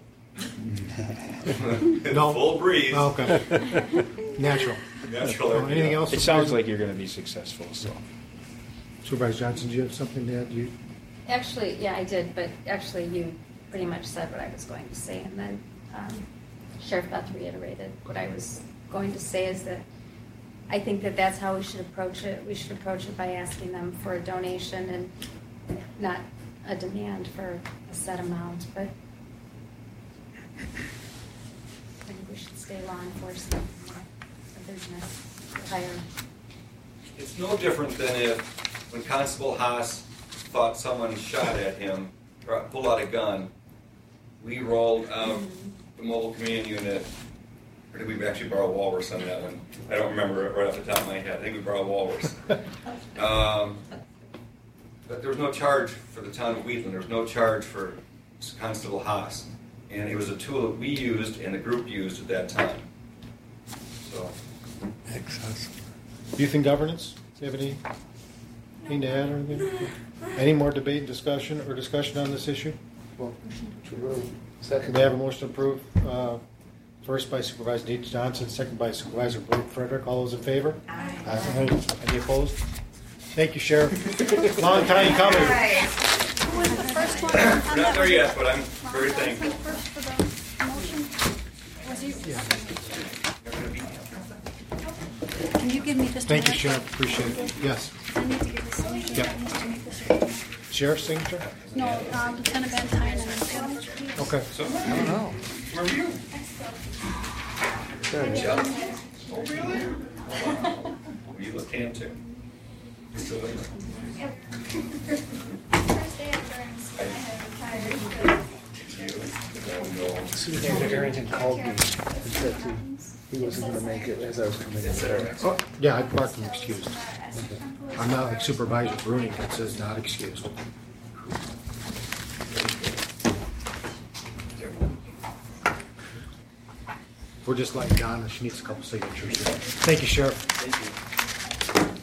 No. Full breeze. Oh, okay. Natural. Natural. Oh, anything else? It sounds like you're gonna be successful, so. Supervisor Johnson, do you have something to add? You, Actually, yeah, I did, but actually you pretty much said what I was going to say, and then um, Sheriff Beth reiterated what I was going to say is that I think that that's how we should approach it. We should approach it by asking them for a donation and not a demand for a set amount, but I think we should stay law enforcement, not a business hire. It's no different than if, when Constable Haas thought someone shot at him, or pulled out a gun, we rolled out the mobile command unit, or did we actually borrow Walrus on that one? I don't remember it right off the top of my head. I think we borrowed Walrus. um, but there was no charge for the town of Wheatland. There was no charge for Constable Haas. And it was a tool that we used and the group used at that time. So, Youth and governance, do you have any, anything to add or anything? Any more debate and discussion or discussion on this issue? Well, to approve. Can Second. we have a motion to approve? Uh, First by Supervisor Dean Johnson, second by Supervisor Blake Frederick. All those in favor? Aye. Any opposed? Thank you, Sheriff. Long time coming. Who was the first one? we're not there yet, but I'm very thankful. First for the motion? Was you? Can you give me just a Thank you, minute? Sheriff. Appreciate it. Yes. I need to get this signature. Yep. I need to make this. Sheriff's signature? No, uh, Lieutenant Van Tyne and Jennifer. Okay. So, I don't know. where were you? Good. Jealous? Oh, really? Well, you look tan too. You're still in there. First day at Burns, I had retired. You? No. Supervisor Arrington called me and said to, he wasn't going to make it as I was coming in there. Oh, yeah, I marked him excused. I'm not like Supervisor Bruning that says not excused. We're just like Donna, she needs a couple signatures. Thank you, Sheriff. Thank you.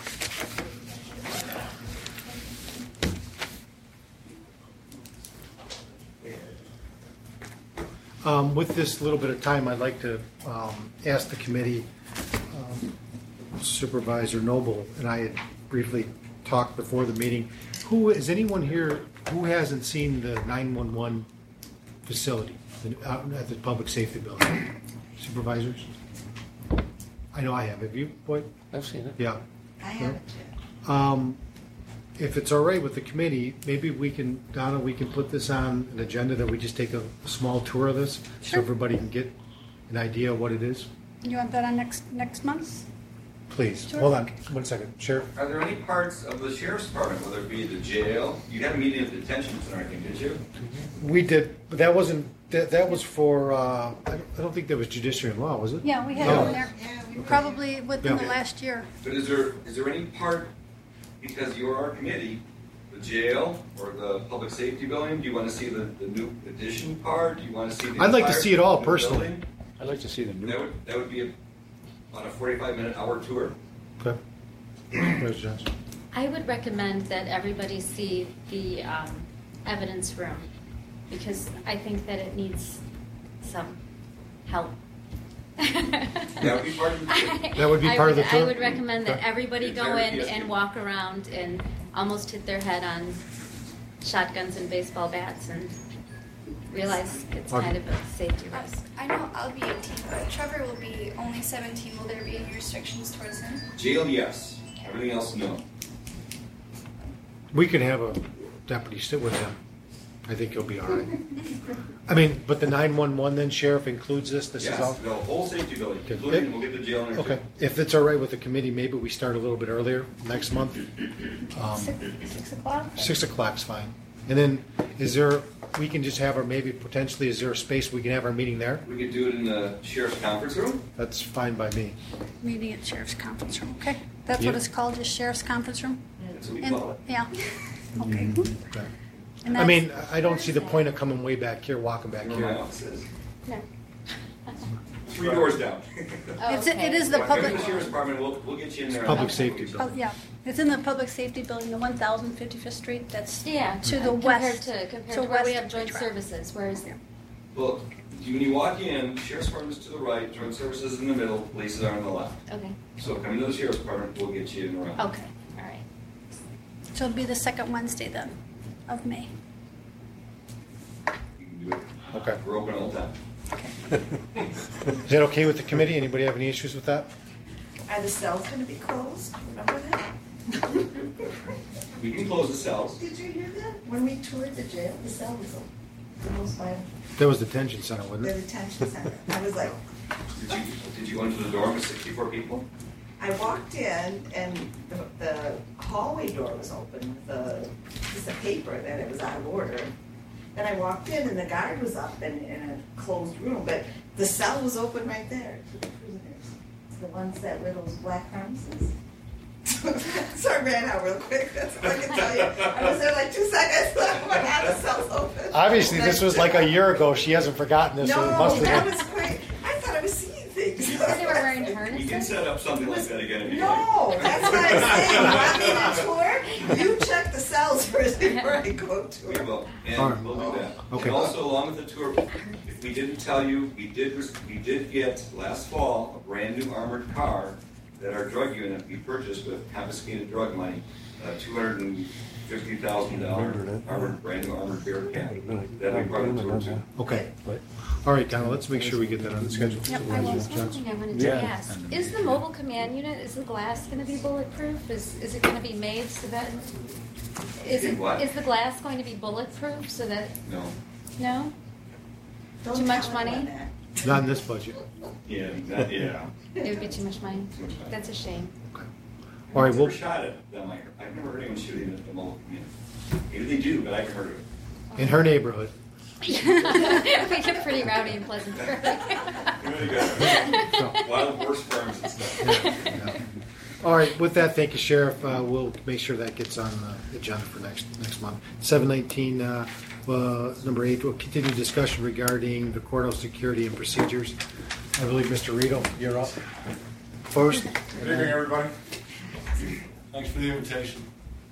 Um, With this little bit of time, I'd like to um, ask the committee, um, Supervisor Noble and I had briefly talked before the meeting. Who, is anyone here who hasn't seen the nine one one facility the- out at the public safety building? Supervisors? I know I have. Have you, Boyd? I've seen it. Yeah. I haven't yet. Um, If it's all right with the committee, maybe we can, Donna, we can put this on an agenda that we just take a small tour of this so Sure. everybody can get an idea of what it is. You want that on next, next month? Please, Sure. hold on one second. Sheriff? Are there any parts of the sheriff's department, whether it be the jail, you had a meeting of detention center, I think, did you? We did, but that wasn't, that, that was for, uh, I don't- I don't think that was judiciary and law, was it? Yeah, we had No. it in there, Yeah, we probably within the Yeah. last year. But is there, is there any part, because you're our committee, the jail or the public safety building, do you want to see the, the new addition part? Do you want to see the I'd like to entire see it all new personally. building? I'd like to see the new. That would, that would be a, on a forty-five minute hour tour. Okay. Supervisor Johnson? I would recommend that everybody see the um, evidence room because I think that it needs some help. That would be part of the tour. That would be I part of the I tour? would recommend that Okay. everybody go Entire in P S P. and walk around and almost hit their head on shotguns and baseball bats and realize it's Okay. kind of a safety Uh, risk. I know I'll be eighteen, but Trevor will be only seventeen. Will there be any restrictions towards him? Jail, yes. Everything else, no. We can have a deputy sit with him. I think he'll be all right. I mean, but the nine one one then, Sheriff, includes this? This is all? Yes, the whole safety building, Okay. including, we'll get the jail in there too. Okay. If it's all right with the committee, maybe we start a little bit earlier next month. Um, Six, six o'clock? Six o'clock's fine. And then, is there, we can just have our, maybe potentially, is there a space we can have our meeting there? We could do it in the sheriff's conference room. That's fine by me. Meeting at Sheriff's Conference Room, okay? That's Yeah. what it's called, just Sheriff's Conference Room? That's what we And- call it. Yeah, okay. Okay. And I mean, that's- I don't see the point of coming way back here, walking back Where my here. office is. No. Three doors down. Oh, It's, it okay. is the Come to public, the sheriff's department, we'll, we'll get you in there. Public safety oh, building. yeah, it's in the Public Safety Building, the one thousand fifty-fifth Street, that's Yeah. to the compared west. To, compared to to where we west have of joint Detroit. services, where is there? Well, when you walk in, sheriff's department's to the right, joint services is in the middle, police are on the left. Okay. So come into the sheriff's department, we'll get you in the room. Okay. All right. So it'll be the second Wednesday then, of May. You can do it. Okay. We're open all the time. Is that okay with the committee? Anybody have any issues with that? Are the cells gonna be closed? Remember that? We can close the cells. Did you hear that? When we toured the jail, the cell was open. It was my, That was the detention center, wasn't the it? detention center. I was like, Did you, did you go into the dorm with sixty-four people? I walked in and the, the hallway door was open with a piece of paper that it was out of order. Then I walked in and the guard was up in, in a closed room, but the cell was open right there to the prisoners. The ones that were those black pharmacists. So I ran out real quick, that's all I can tell you. I was there like two seconds, oh my God, the cell's open. Obviously, this was like a year ago. She hasn't forgotten this. so it must No, have that been. was great. I thought I was seeing things. You said they were wearing We can harnesses? set up something like that again if you like. No, that's what I'm saying. Walking on tour, you check the cells first before I go to We it. will, Alright. and we'll do that. Okay. And also, along with the tour, if we didn't tell you, we did, we did get last fall a brand new armored car that our drug unit, we purchased with confiscated drug money, uh, two hundred and fifty thousand dollar armored, brand new armored Bearcat. That'll be part of the tour too. Okay. All right, Donna, let's make sure we get that on the schedule. Yep, I will. One thing I wanted to Yeah. ask, is the mobile command unit, is the glass gonna be bulletproof? Is, is it gonna be made so that, is it, What? is the glass going to be bulletproof so that, No. no? Don't Too much tell money? anyone that. Not in this budget. Yeah, that, yeah. It would be too much money? Too much money. That's a shame. All right, I've we'll, never shot at them. I- I've never heard anyone shooting at the mobile community. Maybe they do, but I haven't heard of it. in her neighborhood. We get pretty rowdy in Pleasant Prairie. Really good. Wild horse farms and stuff. Yeah. All right, with that, thank you, Sheriff. Uh, we'll make sure that gets on the agenda for next, next month. seven nineteen, uh, uh, number eight, we'll continue discussion regarding the courthouse security and procedures. I believe, Mister Rito, you're up first. Good evening, everybody. Thanks for the invitation.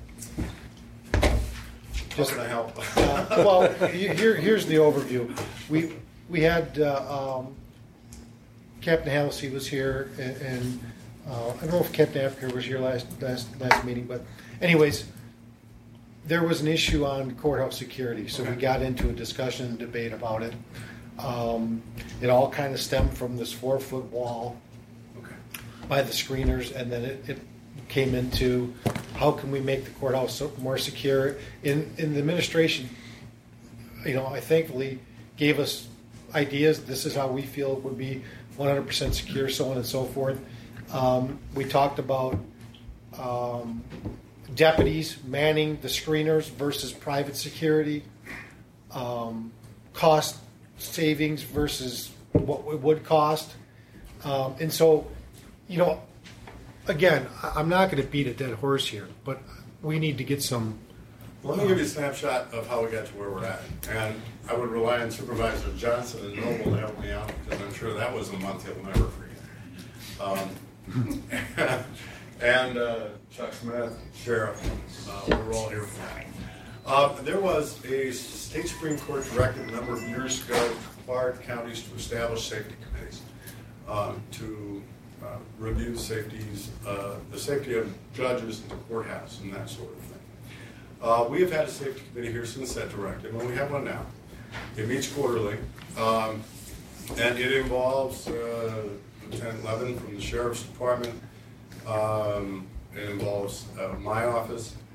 How can I help? Uh, well, he- here, here's the overview. We we had uh, um, Captain Halsey was here, and, and uh, I don't know if Captain Africa was here last last last meeting, but anyways, there was an issue on courthouse security, so we got into a discussion and debate about it. Um, it all kind of stemmed from this four foot wall Okay. by the screeners, and then it, it came into how can we make the courthouse so- more secure. In in the administration, you know, I thankfully gave us ideas. This is how we feel it would be one hundred percent secure, so on and so forth. Um, we talked about um, deputies manning the screeners versus private security, um, cost savings versus what it would cost. Um, and so, you know, again, I- I'm not going to beat a dead horse here, but we need to get some. Let me give you a snapshot of how we got to where we're at. And I would rely on Supervisor Johnson and Noble to help me out, because I'm sure that was a month he'll never forget. Um, and uh, Chuck Smith, Sheriff, uh, we're all here for that. Uh, there was a state Supreme Court directive a number of years ago that required counties to establish safety committees um, to uh, review the safeties, uh, the safety of judges in the courthouse and that sort of thing. Uh, we have had a safety committee here since that directive, and we have one now. It meets quarterly, um, and it involves uh, Lieutenant Levin from the Sheriff's Department. Um, it involves uh, my office.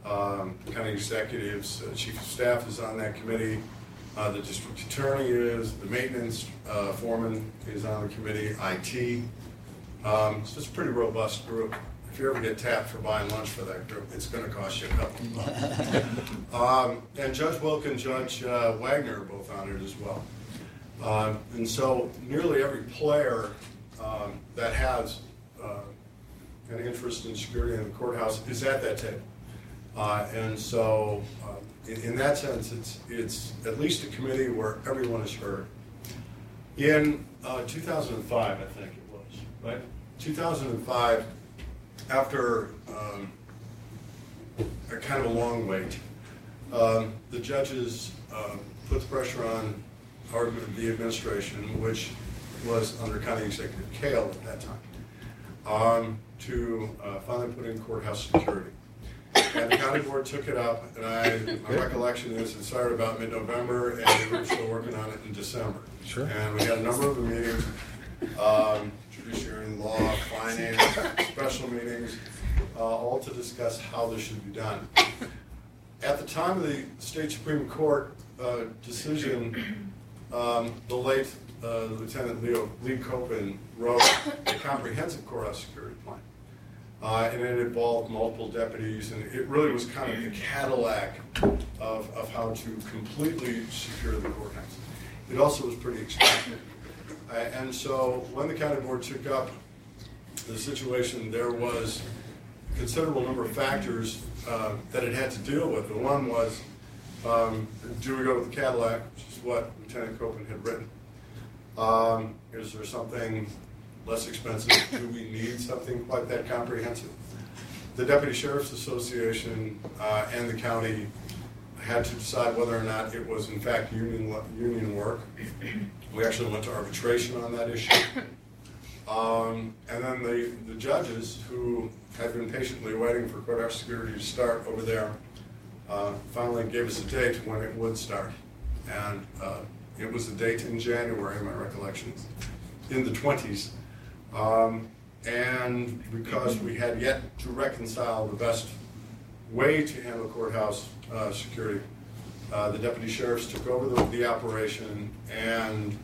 Um, county executives, uh, chief of staff is on that committee. Uh, the district attorney is, the maintenance uh, foreman is on the committee, I T. Um, so it's a pretty robust group. If you ever get tapped for buying lunch for that group, it's going to cost you a couple of bucks. um, and Judge Wilk and Judge uh, Wagner are both on it as well. Um, and so nearly every player um, that has uh, an interest in security in the courthouse is at that table. Uh, and so uh, in, in that sense, it's, it's at least a committee where everyone is heard. In uh, two thousand five, I think it was, right? two thousand five, after um, a kind of a long wait, um, the judges uh, put the pressure on our, the administration, which was under County Executive Kale at that time, um, to uh, finally put in courthouse security. And the county board took it up, and I, my recollection is it started about mid-November, and we were still working on it in December. Sure. And we had a number of meetings, um, judiciary and law, finance, special meetings, uh, all to discuss how this should be done. At the time of the state Supreme Court uh, decision, um, the late uh, Lieutenant Leo Lee Copen wrote a comprehensive courthouse security plan. Uh, and it involved multiple deputies, and it really was kind of the Cadillac of, of how to completely secure the courthouse. It also was pretty expensive. Uh, and so when the county board took up the situation, there was a considerable number of factors uh, that it had to deal with. The one was, um, do we go with the Cadillac, which is what Lieutenant Copen had written? Um, is there something less expensive? Do we need something quite that comprehensive? The Deputy Sheriff's Association uh, and the county had to decide whether or not it was in fact union union work. We actually went to arbitration on that issue. Um, and then the, the judges, who had been patiently waiting for courthouse security to start over there, uh, finally gave us a date when it would start. And uh, it was a date in January, my recollection is, in the twenties. Um, and because we had yet to reconcile the best way to handle courthouse uh, security, uh, the deputy sheriffs took over the, the operation, and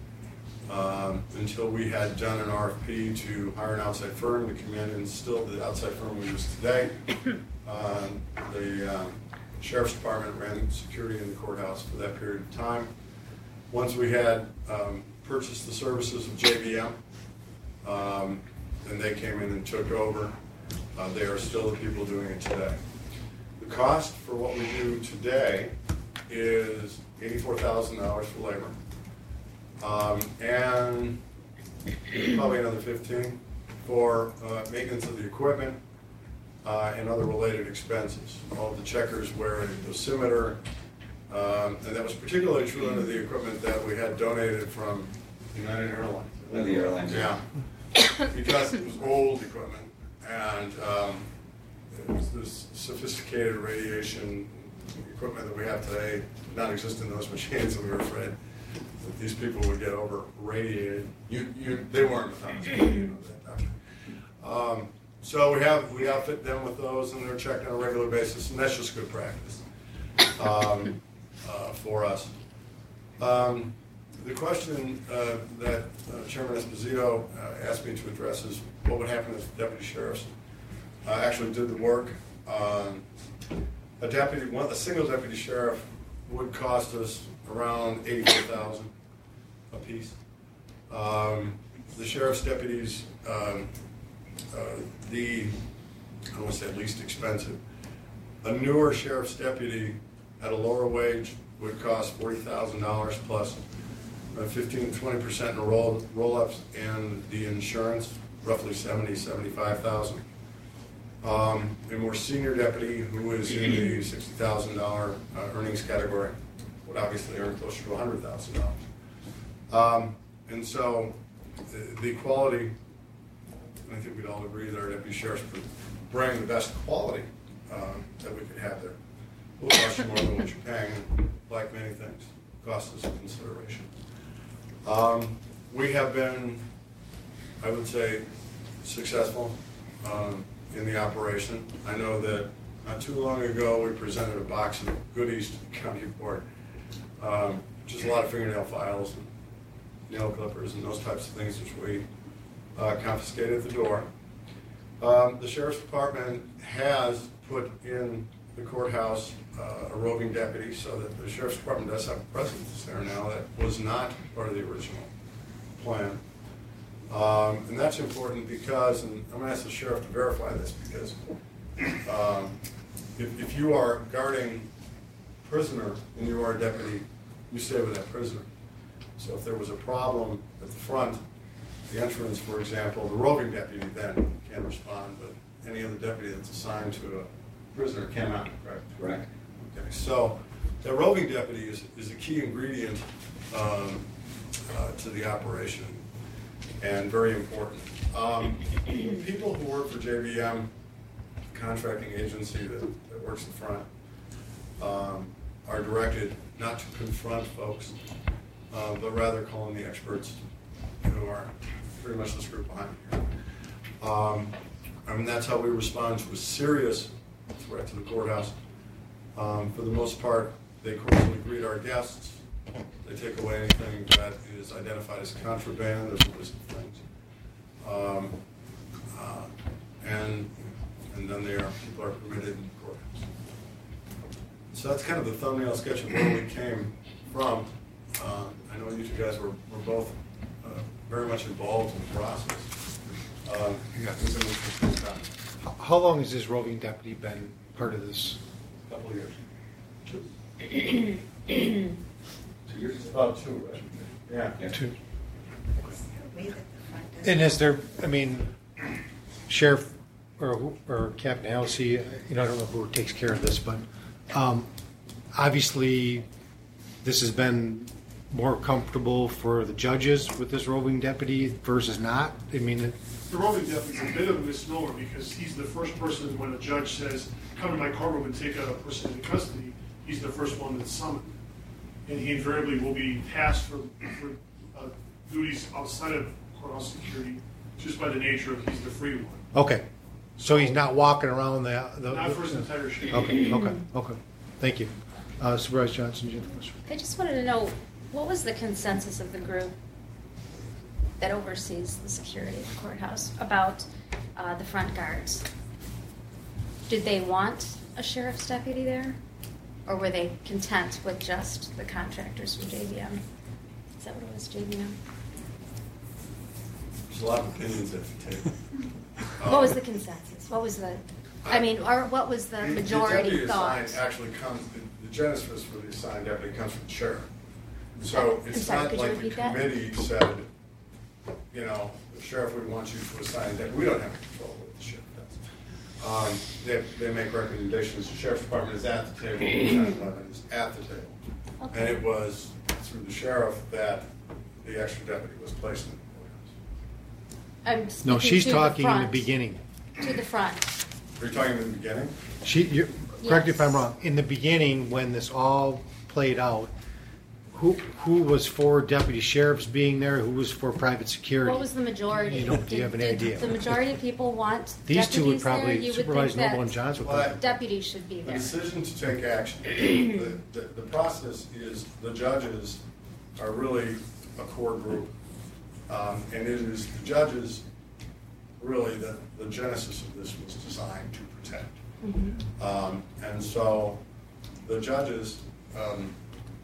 um, until we had done an R F P to hire an outside firm to come in, and still the outside firm we use today, um, the um, sheriff's department ran security in the courthouse for that period of time. Once we had um, purchased the services of J B M, Um, and they came in and took over. Uh, they are still the people doing it today. The cost for what we do today is eighty-four thousand dollars for labor, um, and probably another fifteen for uh, maintenance of the equipment uh, and other related expenses. All the checkers wear a dosimeter, um, and that was particularly true under the equipment that we had donated from United Airlines. The airlines. Yeah. Because it was old equipment, and um, it was this sophisticated radiation equipment that we have today did not exist in those machines, and we were afraid that these people would get over radiated. You, you, they weren't with us, but you know that. Um, so we have we outfit them with those, and they're checked on a regular basis, and that's just good practice um, uh, for us. Um, The question uh, that uh, Chairman Esposito uh, asked me to address is what would happen if the deputy sheriffs uh, actually did the work. Um, a deputy, one, a single deputy sheriff would cost us around eighty-four thousand dollars a piece. Um, the sheriff's deputies, um, uh, the I don't want to say least expensive. A newer sheriff's deputy at a lower wage would cost forty thousand dollars plus Uh, fifteen to twenty percent in roll, roll-ups, and the insurance, roughly seventy, seventy-five thousand. Um, a more senior deputy who is in the sixty thousand dollar uh, earnings category would obviously earn closer to one hundred thousand dollars. Um, and so the, the quality, I think we'd all agree that our deputy sheriffs would bring the best quality uh, that we could have there. It will cost you more than what you're paying, like many things. Cost is a consideration. Um, we have been, I would say, successful um, in the operation. I know that not too long ago, we presented a box of goodies to the county board. Um, just a lot of fingernail files and nail clippers and those types of things, which we uh, confiscated at the door. Um, the Sheriff's Department has put in the courthouse uh, a roving deputy, so that the Sheriff's Department does have a presence there now that was not part of the original plan. Um, and that's important because, and I'm going to ask the sheriff to verify this, because um, if, if you are guarding a prisoner and you are a deputy, you stay with that prisoner. So if there was a problem at the front, the entrance, for example, the roving deputy then can respond, but any other deputy that's assigned to a prisoner cannot, correct? Correct. Okay, so the roving deputy is, is a key ingredient um, uh, to the operation, and very important. Um, people who work for J V M, contracting agency that, that works in front, um, are directed not to confront folks, uh, but rather call in the experts who are pretty much this group behind me here. Um, I mean, that's how we respond to a serious threat to the courthouse. Um, for the most part, they cordially greet our guests. They take away anything that is identified as contraband. There's a list of things. Um, uh, and and then they are, people are permitted in the courthouse. So that's kind of the thumbnail sketch of where we came from. Uh, I know you two guys were, were both uh, very much involved in the process. Um, How- How long has this roving deputy been part of this? Couple of years. Two. Two years? About two, right? Yeah. Two. Way that the front doesn't- And is there, I mean, Sheriff or, who- or Captain Halsey, you know, I don't know who takes care of this, but um, obviously this has been more comfortable for the judges with this roving deputy versus not. I mean, it, The roving deputy is a bit of a misnomer because he's the first person when a judge says, come to my courtroom and take a person into custody, he's the first one that's summoned. And he invariably will be tasked for, for uh, duties outside of courthouse security just by the nature of he's the free one. okay. So he's not walking around the. the Not for his entire shift. Okay, okay, okay. Thank you. Uh, Supervisor Johnson, do you have a question? I just wanted to know, what was the consensus of the group that oversees the security of the courthouse about uh, the front guards? Did they want a sheriff's deputy there? Or were they content with just the contractors from J V M? Is that what it was, J V M? There's a lot of opinions at the table. What was the consensus? What was the, I mean, or what was the majority The deputy thought? assigned actually comes, the the genesis for the assigned deputy comes from the sheriff. So I'm it's sorry, not could you like the repeat that? committee said, you know, the sheriff would want you to assign a deputy. We don't have control of what the sheriff does. Um, They, they make recommendations. The sheriff's department is at the table, Lieutenant Levin is at the table. Okay. And it was through the sheriff that the extra deputy was placed in the I'm No, speaking she's to the talking in the front. beginning. To the front. courthouse. Are you talking in the beginning? She, you, correct me if I'm Yes. wrong. In the beginning, when this all played out, who who was for deputy sheriffs being there? Who was for private security? What was the majority? You don't- do you have any Did- idea? did The majority of people want These two would deputies there? probably, You would Supervisor think Noble and that Johnson would Well, probably. deputies should be The there. decision to take action, the, the, the process is, the judges are really a core group. Um, and it is the judges, really, that the genesis of this was designed to protect. Mhm. Um, and so the judges, um,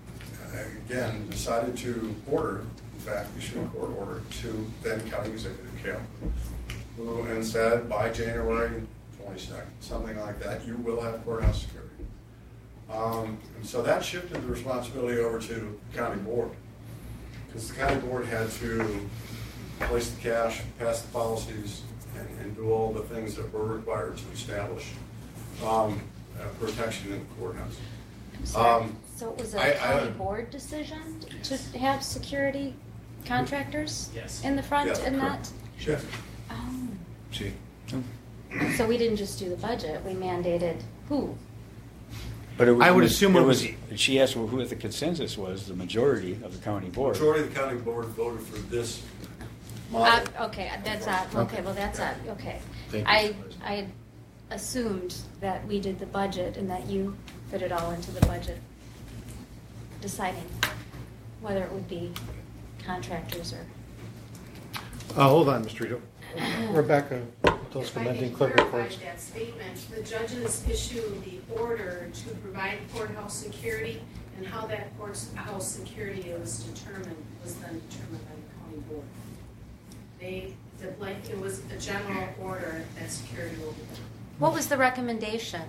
again, decided to order, in fact, issue a court order to then County Executive Kale, who and said by January twenty-second, something like that, you will have courthouse security. Um, and so that shifted the responsibility over to the county board, because the county board had to place the cash, pass the policies, and, and do all the things that were required to establish um, uh, protection in the courthouse. I'm sorry. Um, So it was I- a I- county board decision to have security contractors Yes. in the front Yes, and correct. not? Yes. Oh. See. So we didn't just do the budget, we mandated who? But it was, I would assume it was. was- She asked who the consensus was. The majority of the county board. Majority of the county board voted for this Uh, model. okay, that's odd, okay, well, that's odd, okay. Thank you, I, Supervisor. I assumed that we did the budget and that you fit it all into the budget, deciding whether it would be contractors or. Uh, hold on, Mister Rito. Rebecca, those If I commenting can clerk clarify reports. that statement, the judges issue the order to provide courthouse security, and how that courthouse security was determined was then determined by the county board. They, the blank, it was a general order that security will be done. What was the recommendation?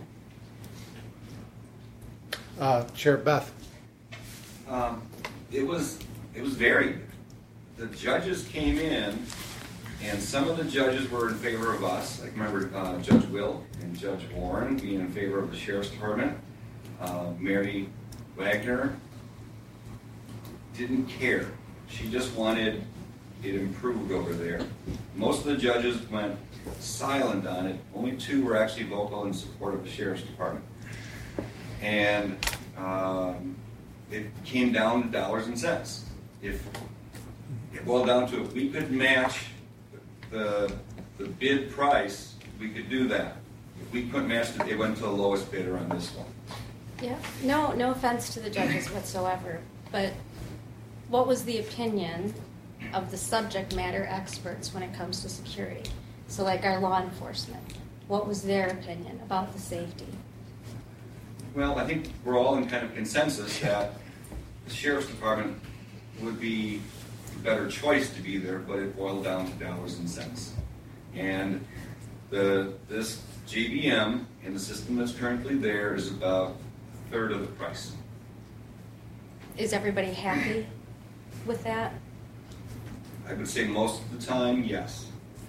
Uh, Chair Beth. Um, it was, it was varied. The judges came in, and some of the judges were in favor of us. I can remember uh, Judge Will and Judge Warren being in favor of the Sheriff's Department. Uh, Mary Wagner didn't care. She just wanted it improved over there. Most of the judges went silent on it. Only two were actually vocal in support of the Sheriff's Department. And um, it came down to dollars and cents. If it boiled down to if we could match the, the bid price, we could do that. If we couldn't match it, they went to the lowest bidder on this one. Yeah, no, no offense to the judges whatsoever, but what was the opinion of the subject matter experts when it comes to security? So like our law enforcement, what was their opinion about the safety? Well, I think we're all in kind of consensus that the Sheriff's Department would be the better choice to be there, but it boiled down to dollars and cents. And the this J B M and the system that's currently there is about a third of the price. Is everybody happy with that? I would say most of the time, yes.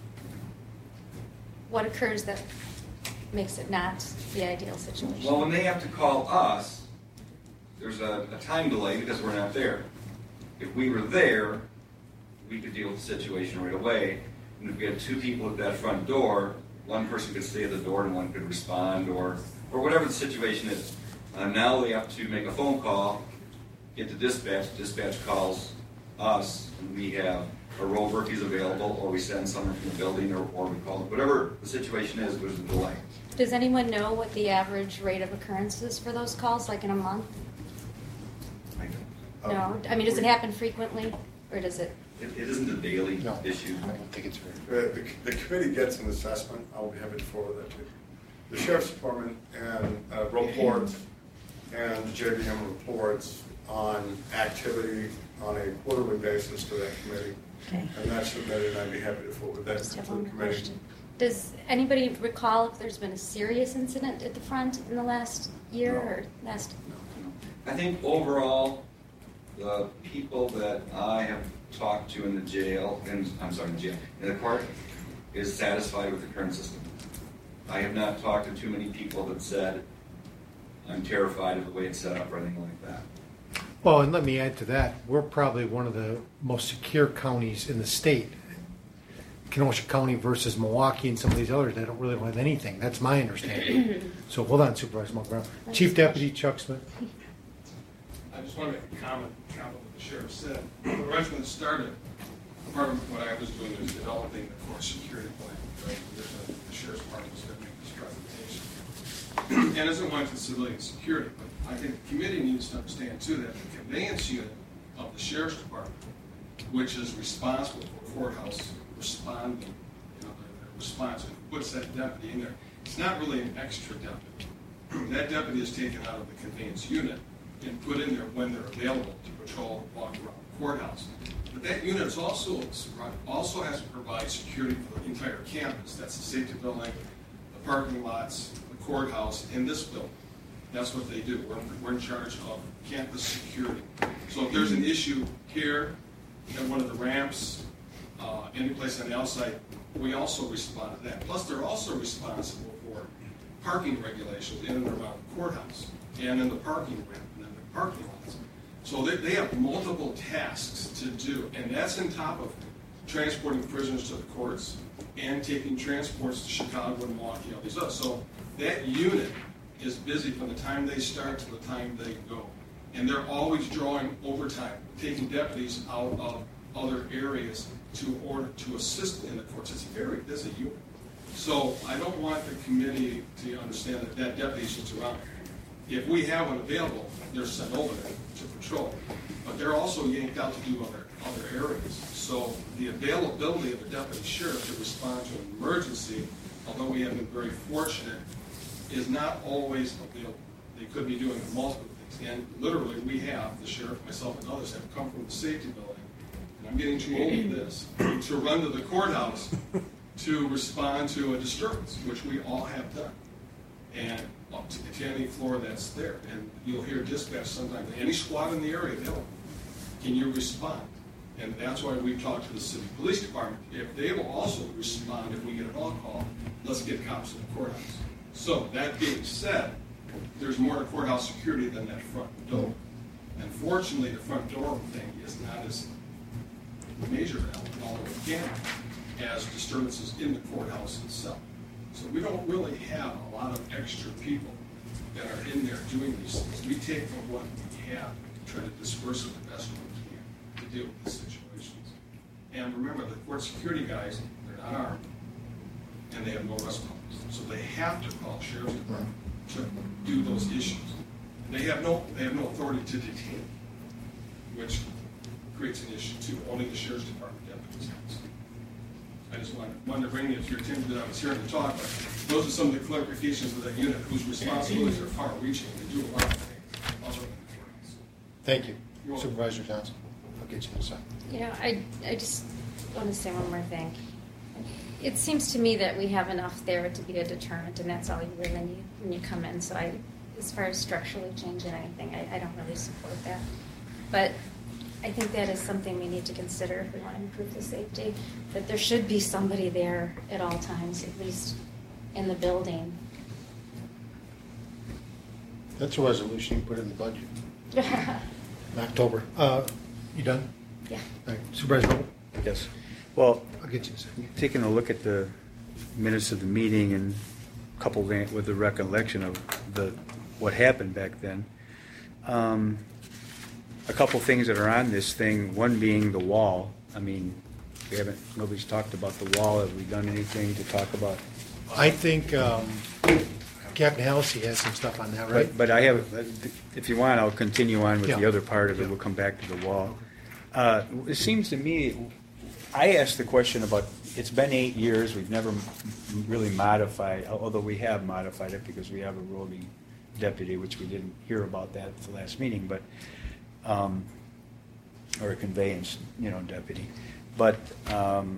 What occurs that makes it not the ideal situation? Well, when they have to call us, there's a, a time delay because we're not there. If we were there, we could deal with the situation right away. And if we had two people at that front door, one person could stay at the door and one could respond, or or whatever the situation is. Uh, now they have to make a phone call, get to dispatch. Dispatch calls us, and we have a rover if he's available, or we send someone from the building, or, or we call it. Whatever the situation is, there's a delay. Does anyone know what the average rate of occurrence is for those calls, like in a month? I don't. No? I mean, does it happen frequently, or does it? It, it isn't a daily No. issue. I don't think it's very. Uh, The, the committee gets an assessment, I'll be happy to forward that to you. The Sheriff's Department and uh, reports and the J B M reports on activity on a quarterly basis to that committee. Okay. And that's submitted, and I'd be happy to forward that Just to have the one more committee. question. Does anybody recall if there's been a serious incident at the front in the last year No. or last? I think overall, the people that I have talked to in the jail, and I'm sorry, in the jail, in the court, is satisfied with the current system. I have not talked to too many people that said, I'm terrified of the way it's set up or anything like that. Well, and let me add to that, we're probably one of the most secure counties in the state. Kenosha County versus Milwaukee and some of these others, they don't really have anything. That's my understanding. So hold on, Supervisor Mulgrew. Chief Deputy Chuck Smith. I just want to make a comment, comment what the sheriff said. When Richmond started, part of what I was doing was developing the court security plan. Right? The, the sheriff's department was going to make this presentation. And as it went to civilian security, but I think the committee needs to understand too that the conveyance unit of the sheriff's department, which is responsible for courthouse responding, you know, the, the response, and puts that deputy in there, it's not really an extra deputy. That deputy is taken out of the conveyance unit and put in there when they're available to patrol, walk around the courthouse. But that unit is also also has to provide security for the entire campus. That's the safety building, the parking lots, the courthouse, and this building. That's what they do. We're, we're in charge of campus security. So if there's an issue here at one of the ramps, uh, any place on the outside, we also respond to that. Plus, they're also responsible for parking regulations in and around the courthouse and in the parking ramp and in the parking lots. So they, they have multiple tasks to do, and that's on top of transporting prisoners to the courts and taking transports to Chicago and Milwaukee, all these others. So that unit is busy from the time they start to the time they go. And they're always drawing overtime, taking deputies out of other areas to order to assist in the courts. It's a very busy unit. So I don't want the committee to understand that that deputy sits around. If we have one available, they're sent over there to patrol. But they're also yanked out to do other, other areas. So the availability of a deputy sheriff to respond to an emergency, although we have been very fortunate, is not always available. They could be doing multiple things. And literally, we have, the sheriff, myself, and others have come from the safety building, and I'm getting too old for this, to run to the courthouse to respond to a disturbance, which we all have done. And up to, to any floor that's there. And you'll hear dispatch sometimes, any squad in the area, they'll, can you respond? And that's why we talked to the city police department. If they will also respond if we get a call call, let's get cops in the courthouse. So that being said, there's more to courthouse security than that front door. Unfortunately, the front door thing is not as major, although it can, as disturbances in the courthouse itself. So we don't really have a lot of extra people that are in there doing these things. We take from what we have and try to disperse it the best way we can to deal with the situations. And remember, the court security guys, they're not armed, and they have no arrest warrants. So they have to call sheriff's department to do those issues. And they have no they have no authority to detain, which creates an issue too. Only the sheriff's department deputies have. I just wanted, wanted to bring it to your attention that I was here to talk, but those are some of the clarifications of that unit whose responsibilities are far-reaching. They do a lot of things other than the courthouse. Thank you. Supervisor Johnson. I'll get you in a second. You know, I, I just want to say one more thing. It seems to me that we have enough there to be a deterrent, and that's all you really need when you come in. So I, as far as structurally changing anything, I, I don't really support that. But I think that is something we need to consider if we want to improve the safety, that there should be somebody there at all times, at least in the building. That's a resolution you put in the budget. In October. Uh, you done? Yeah. All right. Supervisor Noble? Yes. Well, I'll get you a second. Taking a look at the minutes of the meeting and coupled that with the recollection of the what happened back then, um, a couple things that are on this thing, one being the wall. I mean, we haven't, nobody's talked about the wall. Have we done anything to talk about? I think um, Captain Halsey has some stuff on that, right? But, but I have, if you want, I'll continue on with Yeah. the other part of it. Yeah. We'll come back to the wall. Uh, it seems to me, I asked the question about, it's been eight years, we've never m- really modified, although we have modified it because we have a roving deputy, which we didn't hear about that at the last meeting, but, um, or a conveyance, you know, deputy. But um,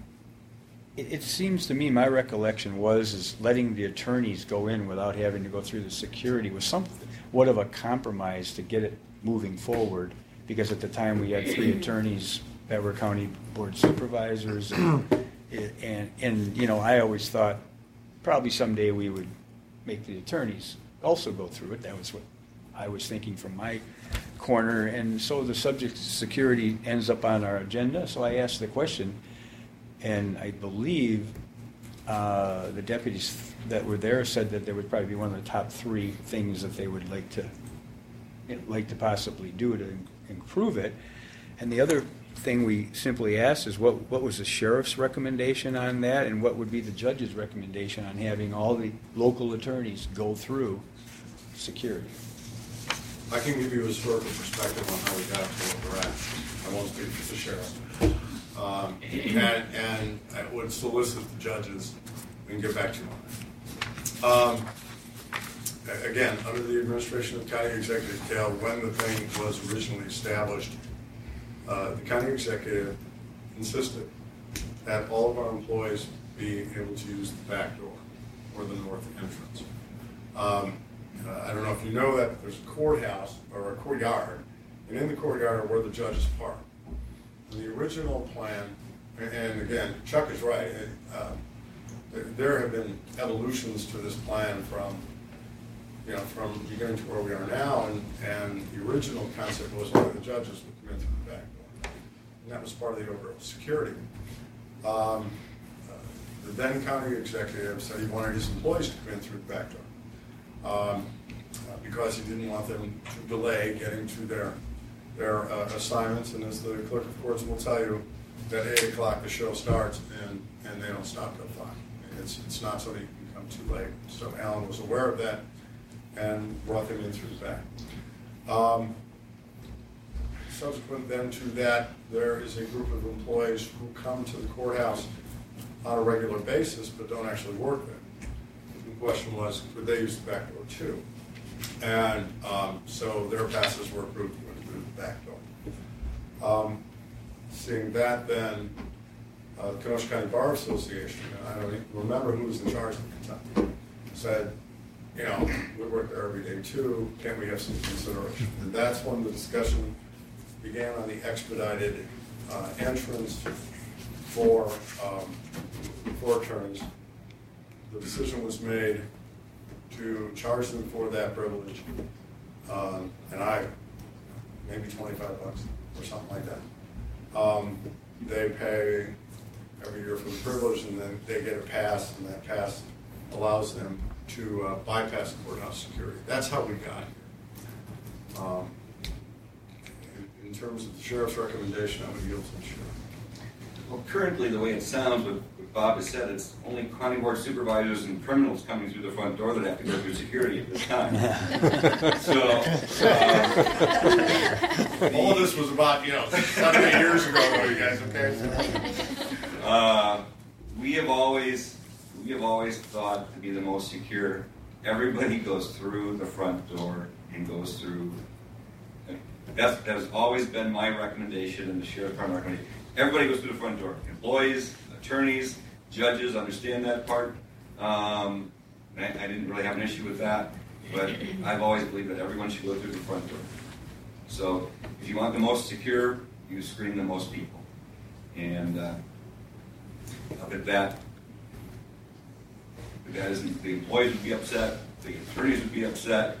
it, it seems to me, my recollection was, is letting the attorneys go in without having to go through the security was somewhat of a compromise to get it moving forward, because at the time we had three attorneys that were county board supervisors, and, and, and, you know, I always thought probably someday we would make the attorneys also go through it. That was what I was thinking from my corner, and so the subject of security ends up on our agenda, so I asked the question, and I believe uh, the deputies that were there said that there would probably be one of the top three things that they would like to, like to possibly do to improve it. And the other thing we simply asked is what, what was the sheriff's recommendation on that, and what would be the judge's recommendation on having all the local attorneys go through security? I can give you a historical perspective on how we got to where we're at. I won't speak for the sheriff. Um, and, and I would solicit the judges and get back to you on it. Um, again, under the administration of County Executive Cale, when the thing was originally established, uh, the county executive insisted that all of our employees be able to use the back door or the north entrance. Um, Uh, I don't know if you know that, but there's a courthouse or a courtyard, and in the courtyard are where the judges park. And the original plan, and, and again, Chuck is right, it, uh, there have been evolutions to this plan from, you know, from beginning to where we are now, and, and the original concept was only the judges would come in through the back door. And that was part of the overall security. Um, uh, the then county executive said he wanted his employees to come in through the back door. Um, uh, because he didn't want them to delay getting to their their uh, assignments. And as the clerk of courts will tell you, that eight o'clock the show starts and, and they don't stop till five. It's, it's not something you can come too late. So Alan was aware of that and brought them in through the back. Um, subsequent then to that, there is a group of employees who come to the courthouse on a regular basis but don't actually work there. The question was, could they use the back door too? And um, so their passes were approved to go through the back door. Um, seeing that, then uh, the Kenosha County Bar Association, and I don't even remember who was in charge at the time, said, you know, we work there every day too, can't we have some consideration? And that's when the discussion began on the expedited uh, entrance for, um, for attorneys. The decision was made to charge them for that privilege, um, and I, maybe twenty-five bucks or something like that. Um, they pay every year for the privilege, and then they get a pass, and that pass allows them to uh, bypass the courthouse security. That's how we got here. Um, in, in terms of the sheriff's recommendation, I would yield to the sheriff. Well, currently, the way it sounds, what what Bob has said, it's only county board supervisors and criminals coming through the front door that have to go through security at this time. So, uh, all of this was about, you know, seven, eight years ago, though, you guys, okay? Uh, we have always, we have always thought to be the most secure. Everybody goes through the front door and goes through. That's, that has always been my recommendation and the sheriff's department recommendation. Everybody goes through the front door. Employees, attorneys, judges understand that part. Um, I, I didn't really have an issue with that, but I've always believed that everyone should go through the front door. So if you want the most secure, you screen the most people. And uh, I bet that the guys, the employees would be upset, the attorneys would be upset.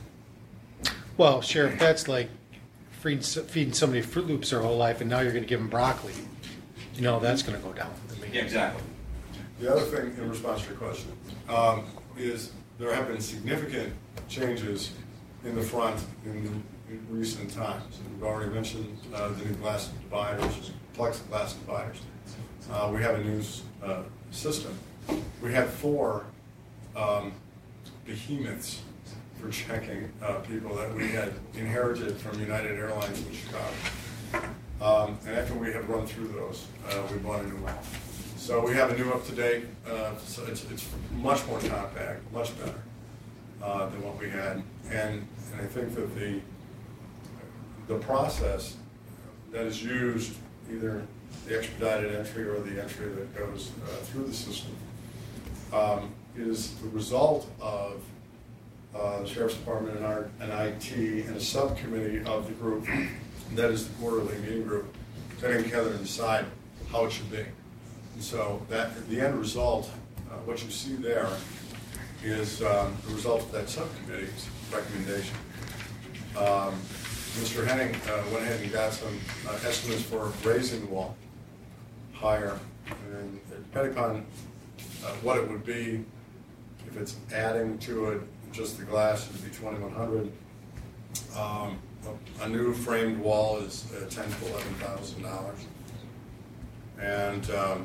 Well, Sheriff, that's like feeding, feeding somebody Fruit Loops their whole life, and now you're going to give them broccoli. You know, that's going to go down. I mean, Yeah, exactly. The other thing in response to your question um, is there have been significant changes in the front in, in recent times. And we've already mentioned uh, the new glass dividers, plexiglass dividers. Uh, we have a new uh, system. We had four um, behemoths for checking uh, people that we had inherited from United Airlines in Chicago. Um, and after we had run through those, uh, we bought a new one. So we have a new up-to-date, uh, so it's, it's much more compact, much better uh, than what we had. And, and I think that the, the process that is used, either the expedited entry or the entry that goes uh, through the system, um, is the result of uh, the Sheriff's Department and, our, and I T and a subcommittee of the group, that is the quarterly meeting group, getting together and decide how it should be. And so that the end result, uh, what you see there, is um, the result of that subcommittee's recommendation. Um, Mister Henning uh, went ahead and got some uh, estimates for raising the wall higher, and depending upon uh, what it would be, if it's adding to it just the glass, it would be twenty-one hundred. Um, a, a new framed wall is uh, ten to eleven thousand dollars, and um,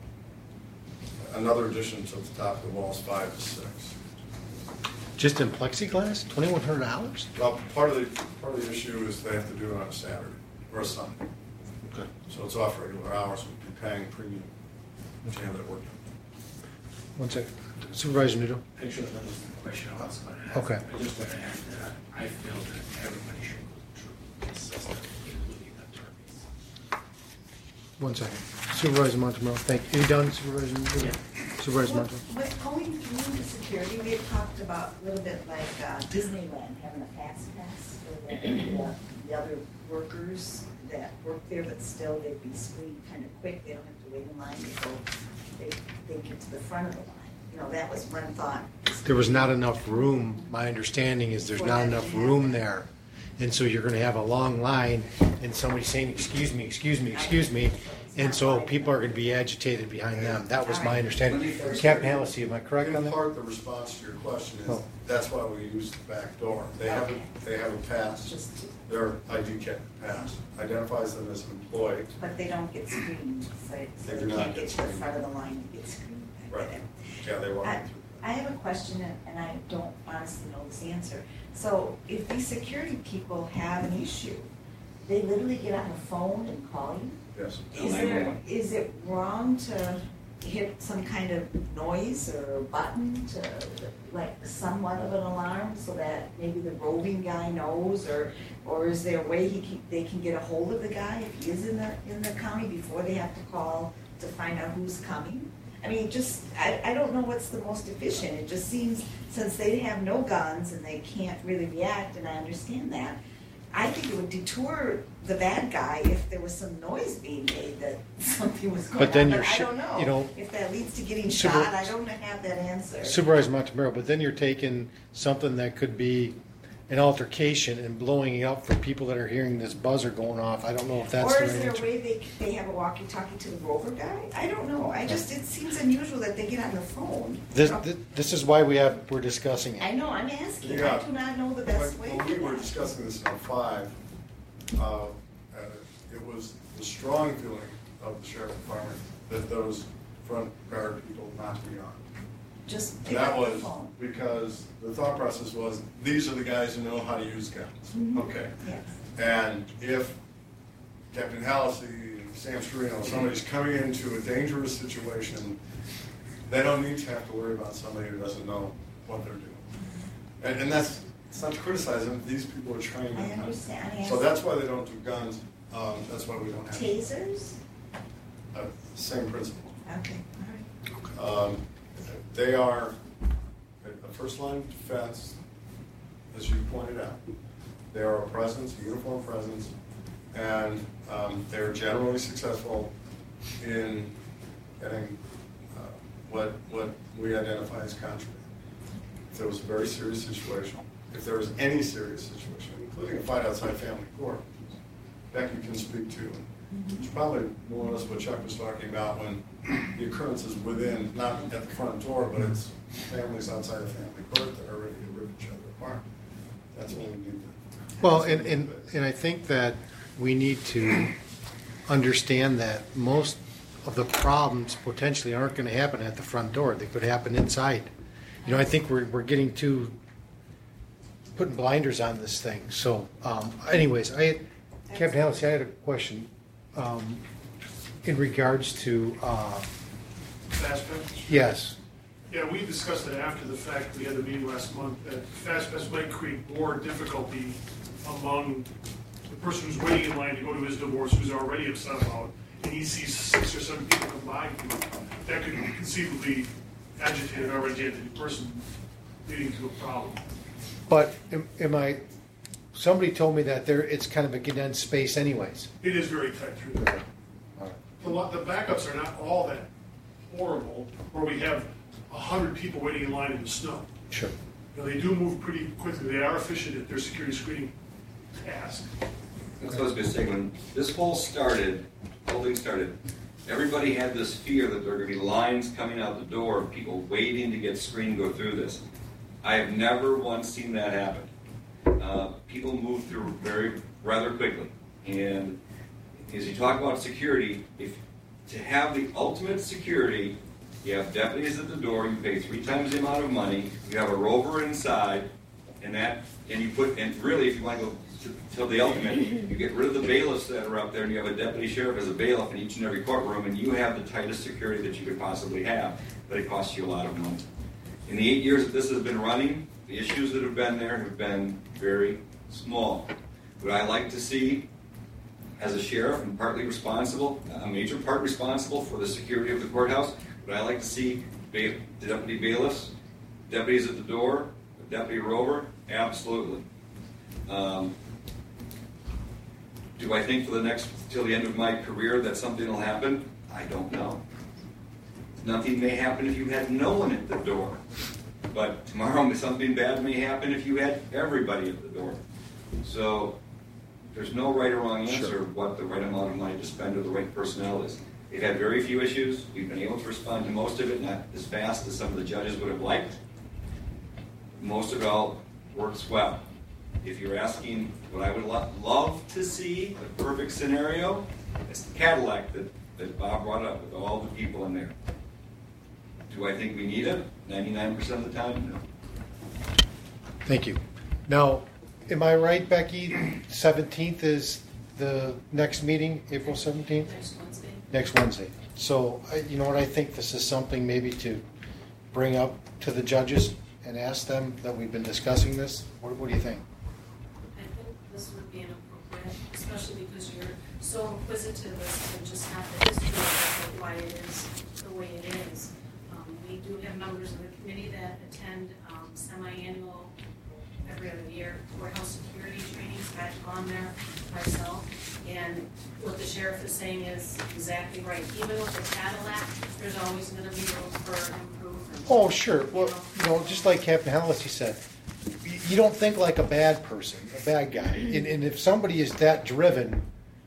another addition to the top of the wall is five to six. just in plexiglass, twenty-one hundred dollars? Well, part of the part of the issue is they have to do it on a Saturday or a Sunday. Okay. So it's off regular hours. We'd be paying premium to have that work done. One second. Supervisor Newton. Actually, that was the question I was going to ask. Okay. I just want to add that I feel that everybody should go through the system, including attorneys. One second. Supervisor Montemurro, thank you. Are you done, Supervisor Newton? Yeah. Supervisor Well, Montemurro. with going through the security, we had talked about a little bit like uh, Disneyland, having a fast pass for the, the, the other workers that work there, but still they'd be screened kind of quick. They don't have to wait in line to go, they, they get to the front of the line. You know, that was one thought. There was not enough room. My understanding is there's not enough room there. And so you're going to have a long line and somebody saying, excuse me, excuse me, excuse me. And so people are going to be agitated behind them. That was my understanding. Captain Hallisey, am I correct on that? In part, the response to your question is, Oh. that's why we use the back door. They have a, they have a pass, their I D ca- pass, identifies them as an employee. But they don't get screened, so They so do they not can't get get to the screened. front of the line and get screened. Right. yeah, they walk I, me through. I have a question, and- and I don't honestly know this answer. So if these security people have an issue, they literally get on the phone and call you? Yes. Is there, is it wrong to hit some kind of noise or button to, like, somewhat of an alarm so that maybe the roving guy knows, or, or is there a way he can, they can get a hold of the guy if he is in the, in the county before they have to call to find out who's coming? I mean, just, I, I don't know what's the most efficient. It just seems, since they have no guns and they can't really react, and I understand that, I think it would deter the bad guy if there was some noise being made that something was going But then on. you're But I sh- don't know. you know, if that leads to getting Super- shot, I don't have that answer. Supervisor Montemero, but then you're taking something that could be an altercation and blowing it up for people that are hearing this buzzer going off. I don't know if that's Or the is right there a answer. way they, they have a walkie-talkie to the rover guy? I don't know. I just, it seems unusual that they get on the phone. This, this, this is why we have, we're discussing it. I know, I'm asking. Yeah. I do not know the best way. When when we were discussing this in oh five, uh, uh, it was the strong feeling of the sheriff department that those front guard people not to be on. Just And pick that up the was phone. because the thought process was, these are the guys who know how to use guns. Mhm. Okay. Yes. And if Captain Halsey, Sam Serino, somebody's coming into a dangerous situation, they don't need to have to worry about somebody who doesn't know what they're doing. And, and that's, it's not to criticize them, these people are trained. I in that. understand. So that's why they don't do guns, um, that's why we don't have. Tasers? Uh, Same principle. Okay, all right. Um, They are a a first line defense, as you pointed out. They are a presence, a uniform presence, and um, they're generally successful in getting uh, what, what we identify as contraband. If there was a very serious situation, if there was any serious situation, including a fight outside family court, Becky can speak to. It's probably more or less what Chuck was talking about when the occurrence is within, not at the front door, but it's families outside of family court that are ready to rip each other apart. That's what we need to. Well, and, and, and I think that we need to understand that most of the problems potentially aren't going to happen at the front door. They could happen inside. You know, I think we're, we're getting too, putting blinders on this thing. So, um, anyways, I, Captain Halsey, I had a question. Um, in regards to, uh, FastPass? yes, Yeah, we discussed it after the fact, we had a meeting last month, that FastPass might create more difficulty among the person who's waiting in line to go to his divorce, who's already upset about it, and he sees six or seven people come by him. That could conceivably agitate an already agitated person, leading to a problem. but am, am I, somebody told me that there, it's kind of a condensed space anyways. It is very tight through there. The lot, the backups are not all that horrible, where we have a hundred people waiting in line in the snow. Sure. You know, they do move pretty quickly. They are efficient at their security screening task. That's what I was going to say. When this whole started, whole thing started, everybody had this fear that there were going to be lines coming out the door of people waiting to get screened go through this. I have never once seen that happen. Uh, people move through very rather quickly. And as you talk about security, if to have the ultimate security, you have deputies at the door, you pay three times the amount of money, you have a rover inside, and that, and you put, and really, if you want to go to, to the ultimate, you get rid of the bailiffs that are up there, and you have a deputy sheriff as a bailiff in each and every courtroom, and you have the tightest security that you could possibly have, but it costs you a lot of money. In the eight years that this has been running, the issues that have been there have been very small. Would I like to see, as a sheriff and partly responsible, a major part responsible for the security of the courthouse, would I like to see ba- deputy bailiffs, deputies at the door, a deputy rover? Absolutely. Um, do I think for the next, till the end of my career that something will happen? I don't know. Nothing may happen if you had no one at the door. But tomorrow something bad may happen if you had everybody at the door. So there's no right or wrong answer Sure. of what the right amount of money to spend or the right personnel is. We've had very few issues. We've been able to respond to most of it, not as fast as some of the judges would have liked. Most of it all works well. If you're asking what I would lo- love to see, the perfect scenario, it's the Cadillac that, that Bob brought up with all the people in there. Do I think we need it? Ninety-nine percent of the time, no. Thank you. Now, am I right, Becky? seventeenth is the next meeting, April seventeenth? Next Wednesday. Next Wednesday. So, I- you know what, I think this is something maybe to bring up to the judges and ask them that we've been discussing this. What, what do you think? I think this would be inappropriate, especially because you're so inquisitive as to just not the history of why it is the way it is. Um, we do have members of the committee that attend um, semi-annual, every other year, courthouse security trainings. I've gone there myself, and what the sheriff is saying is exactly right. Even with the Cadillac, there's always going to be room for improvement. Oh, sure. Well, you know, just like Captain Hallis, he said, you- you don't think like a bad person, a bad guy. And, and if somebody is that driven,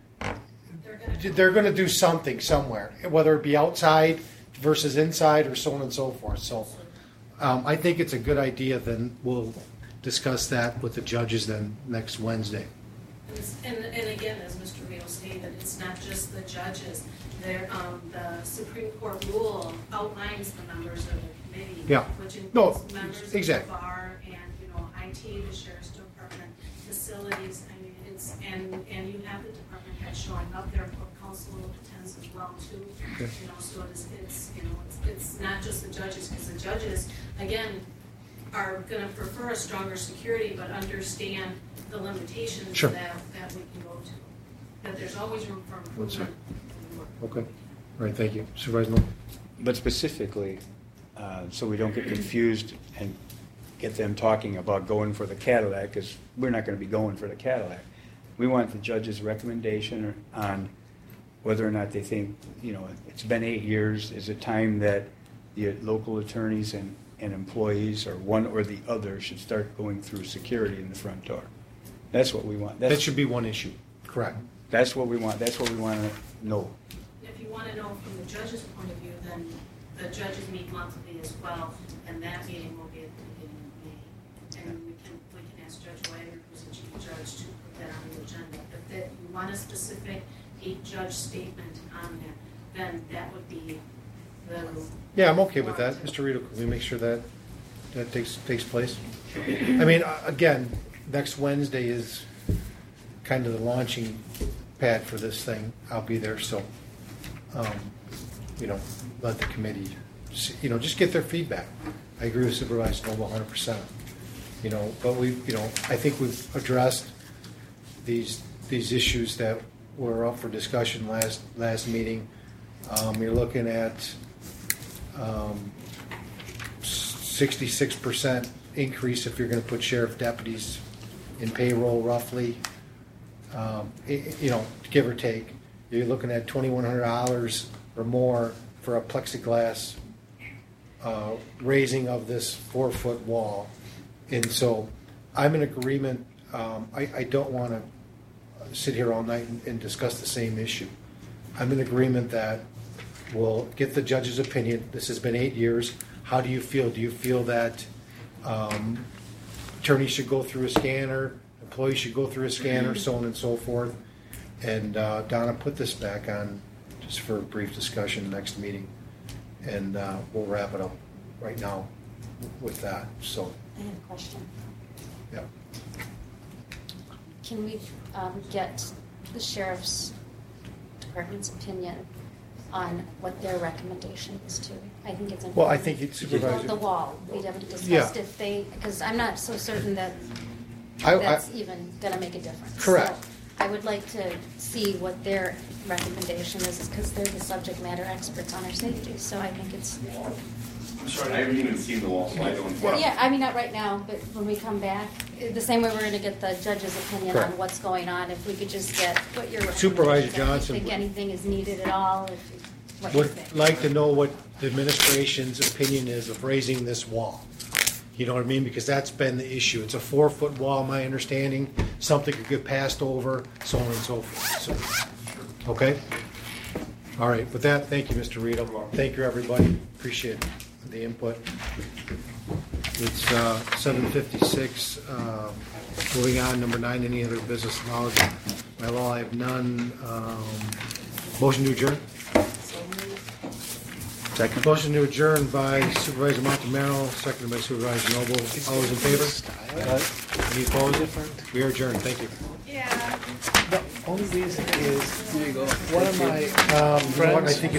they're going to do something somewhere, whether it be outside versus inside or so on and so forth. So um, I think it's a good idea. Then we'll discuss that with the judges then next Wednesday. And, it's- and, and again, as Mister Rio stated, it's not just the judges. There, um, the Supreme Court rule outlines the members of the committee, Yeah. which No, includes members exactly. of the bar and, you know, I T, the sheriff's department, facilities. I mean, it's and and you have the department head showing up there. Council attends as well too. Okay. You know, so it's it's you know it's it's not just the judges, because the judges again are going to prefer a stronger security, but understand the limitations Sure. that, that we can go to. That there's always room for One sec. improvement. Okay. All right. Thank you, Supervisor Moore. But specifically, uh, so we don't get confused and get them talking about going for the Cadillac, because we're not going to be going for the Cadillac. We want the judge's recommendation on whether or not they think, you know, it's been eight years, is it time that the local attorneys and, and employees, or one or the other, should start going through security in the front door? That's what we want. That's, That should be one issue. Correct. That's what we want. That's what we want to know. If you want to know from the judge's point of view, then the judges meet monthly as well, and that meeting will be at the beginning of May. And we can, we can ask Judge Wagner, who's the chief judge, to put that on the agenda. If that, you want a specific eight-judge statement on that, then that would be the. Yeah, I'm okay with that. Mister Rito, can we make sure that that takes takes place? I mean, uh, again, next Wednesday is kind of the launching pad for this thing. I'll be there, so um, you know, let the committee, see, you know, just get their feedback. I agree with Supervisor Noble one hundred percent. You know, but we, you know, I think we've addressed these these issues that were up for discussion last last meeting. Um, you're looking at um, sixty-six percent increase if you're going to put sheriff deputies in payroll, roughly. Um, it, you know, give or take, you're looking at twenty-one hundred dollars or more for a plexiglass uh, raising of this four-foot wall. And so I'm in agreement. Um, I, I don't want to sit here all night and, and discuss the same issue. I'm in agreement that we'll get the judge's opinion. This has been eight years. How do you feel? Do you feel that um, attorneys should go through a scanner, employees should go through a scanner, so on and so forth? And uh, Donna, put this back on just for a brief discussion next meeting, and uh, we'll wrap it up right now with that. So, I have a question. yeah. Can we um, get the sheriff's department's opinion on what their recommendation is too? I think it's important. Well, I think it's supervisor. The wall, we haven't discussed Yeah. if they, because I'm not so certain that I- I- that's even going to make a difference. Correct. So I would like to see what their recommendation is, because they're the subject matter experts on our safety, so I think it's. I'm sorry, I haven't even seen the wall, so I don't. Yeah, I mean, not right now, but when we come back, the same way we're going to get the judge's opinion on Correct. what's going on, if we could just get what your Supervisor recommendations are, Johnson if you think would- anything is needed at all, if you- what you Would think. like to know what the administration's opinion is of raising this wall. You know what I mean? Because that's been the issue. It's a four-foot wall, my understanding. Something could get passed over, so on and so forth. So, okay? All right, with that, thank you, Mister Rito. Thank you, everybody. Appreciate the input. It's uh, seven fifty-six. Uh, moving on, number nine, any other business knowledge? By law, I have none. Um, motion to adjourn? Second. Motion to adjourn by Supervisor Montemaro, seconded by Supervisor Noble. All those in favor? Any opposed? We are adjourned. Thank you. Yeah. The only reason is, one of my Um, you know what, I friends think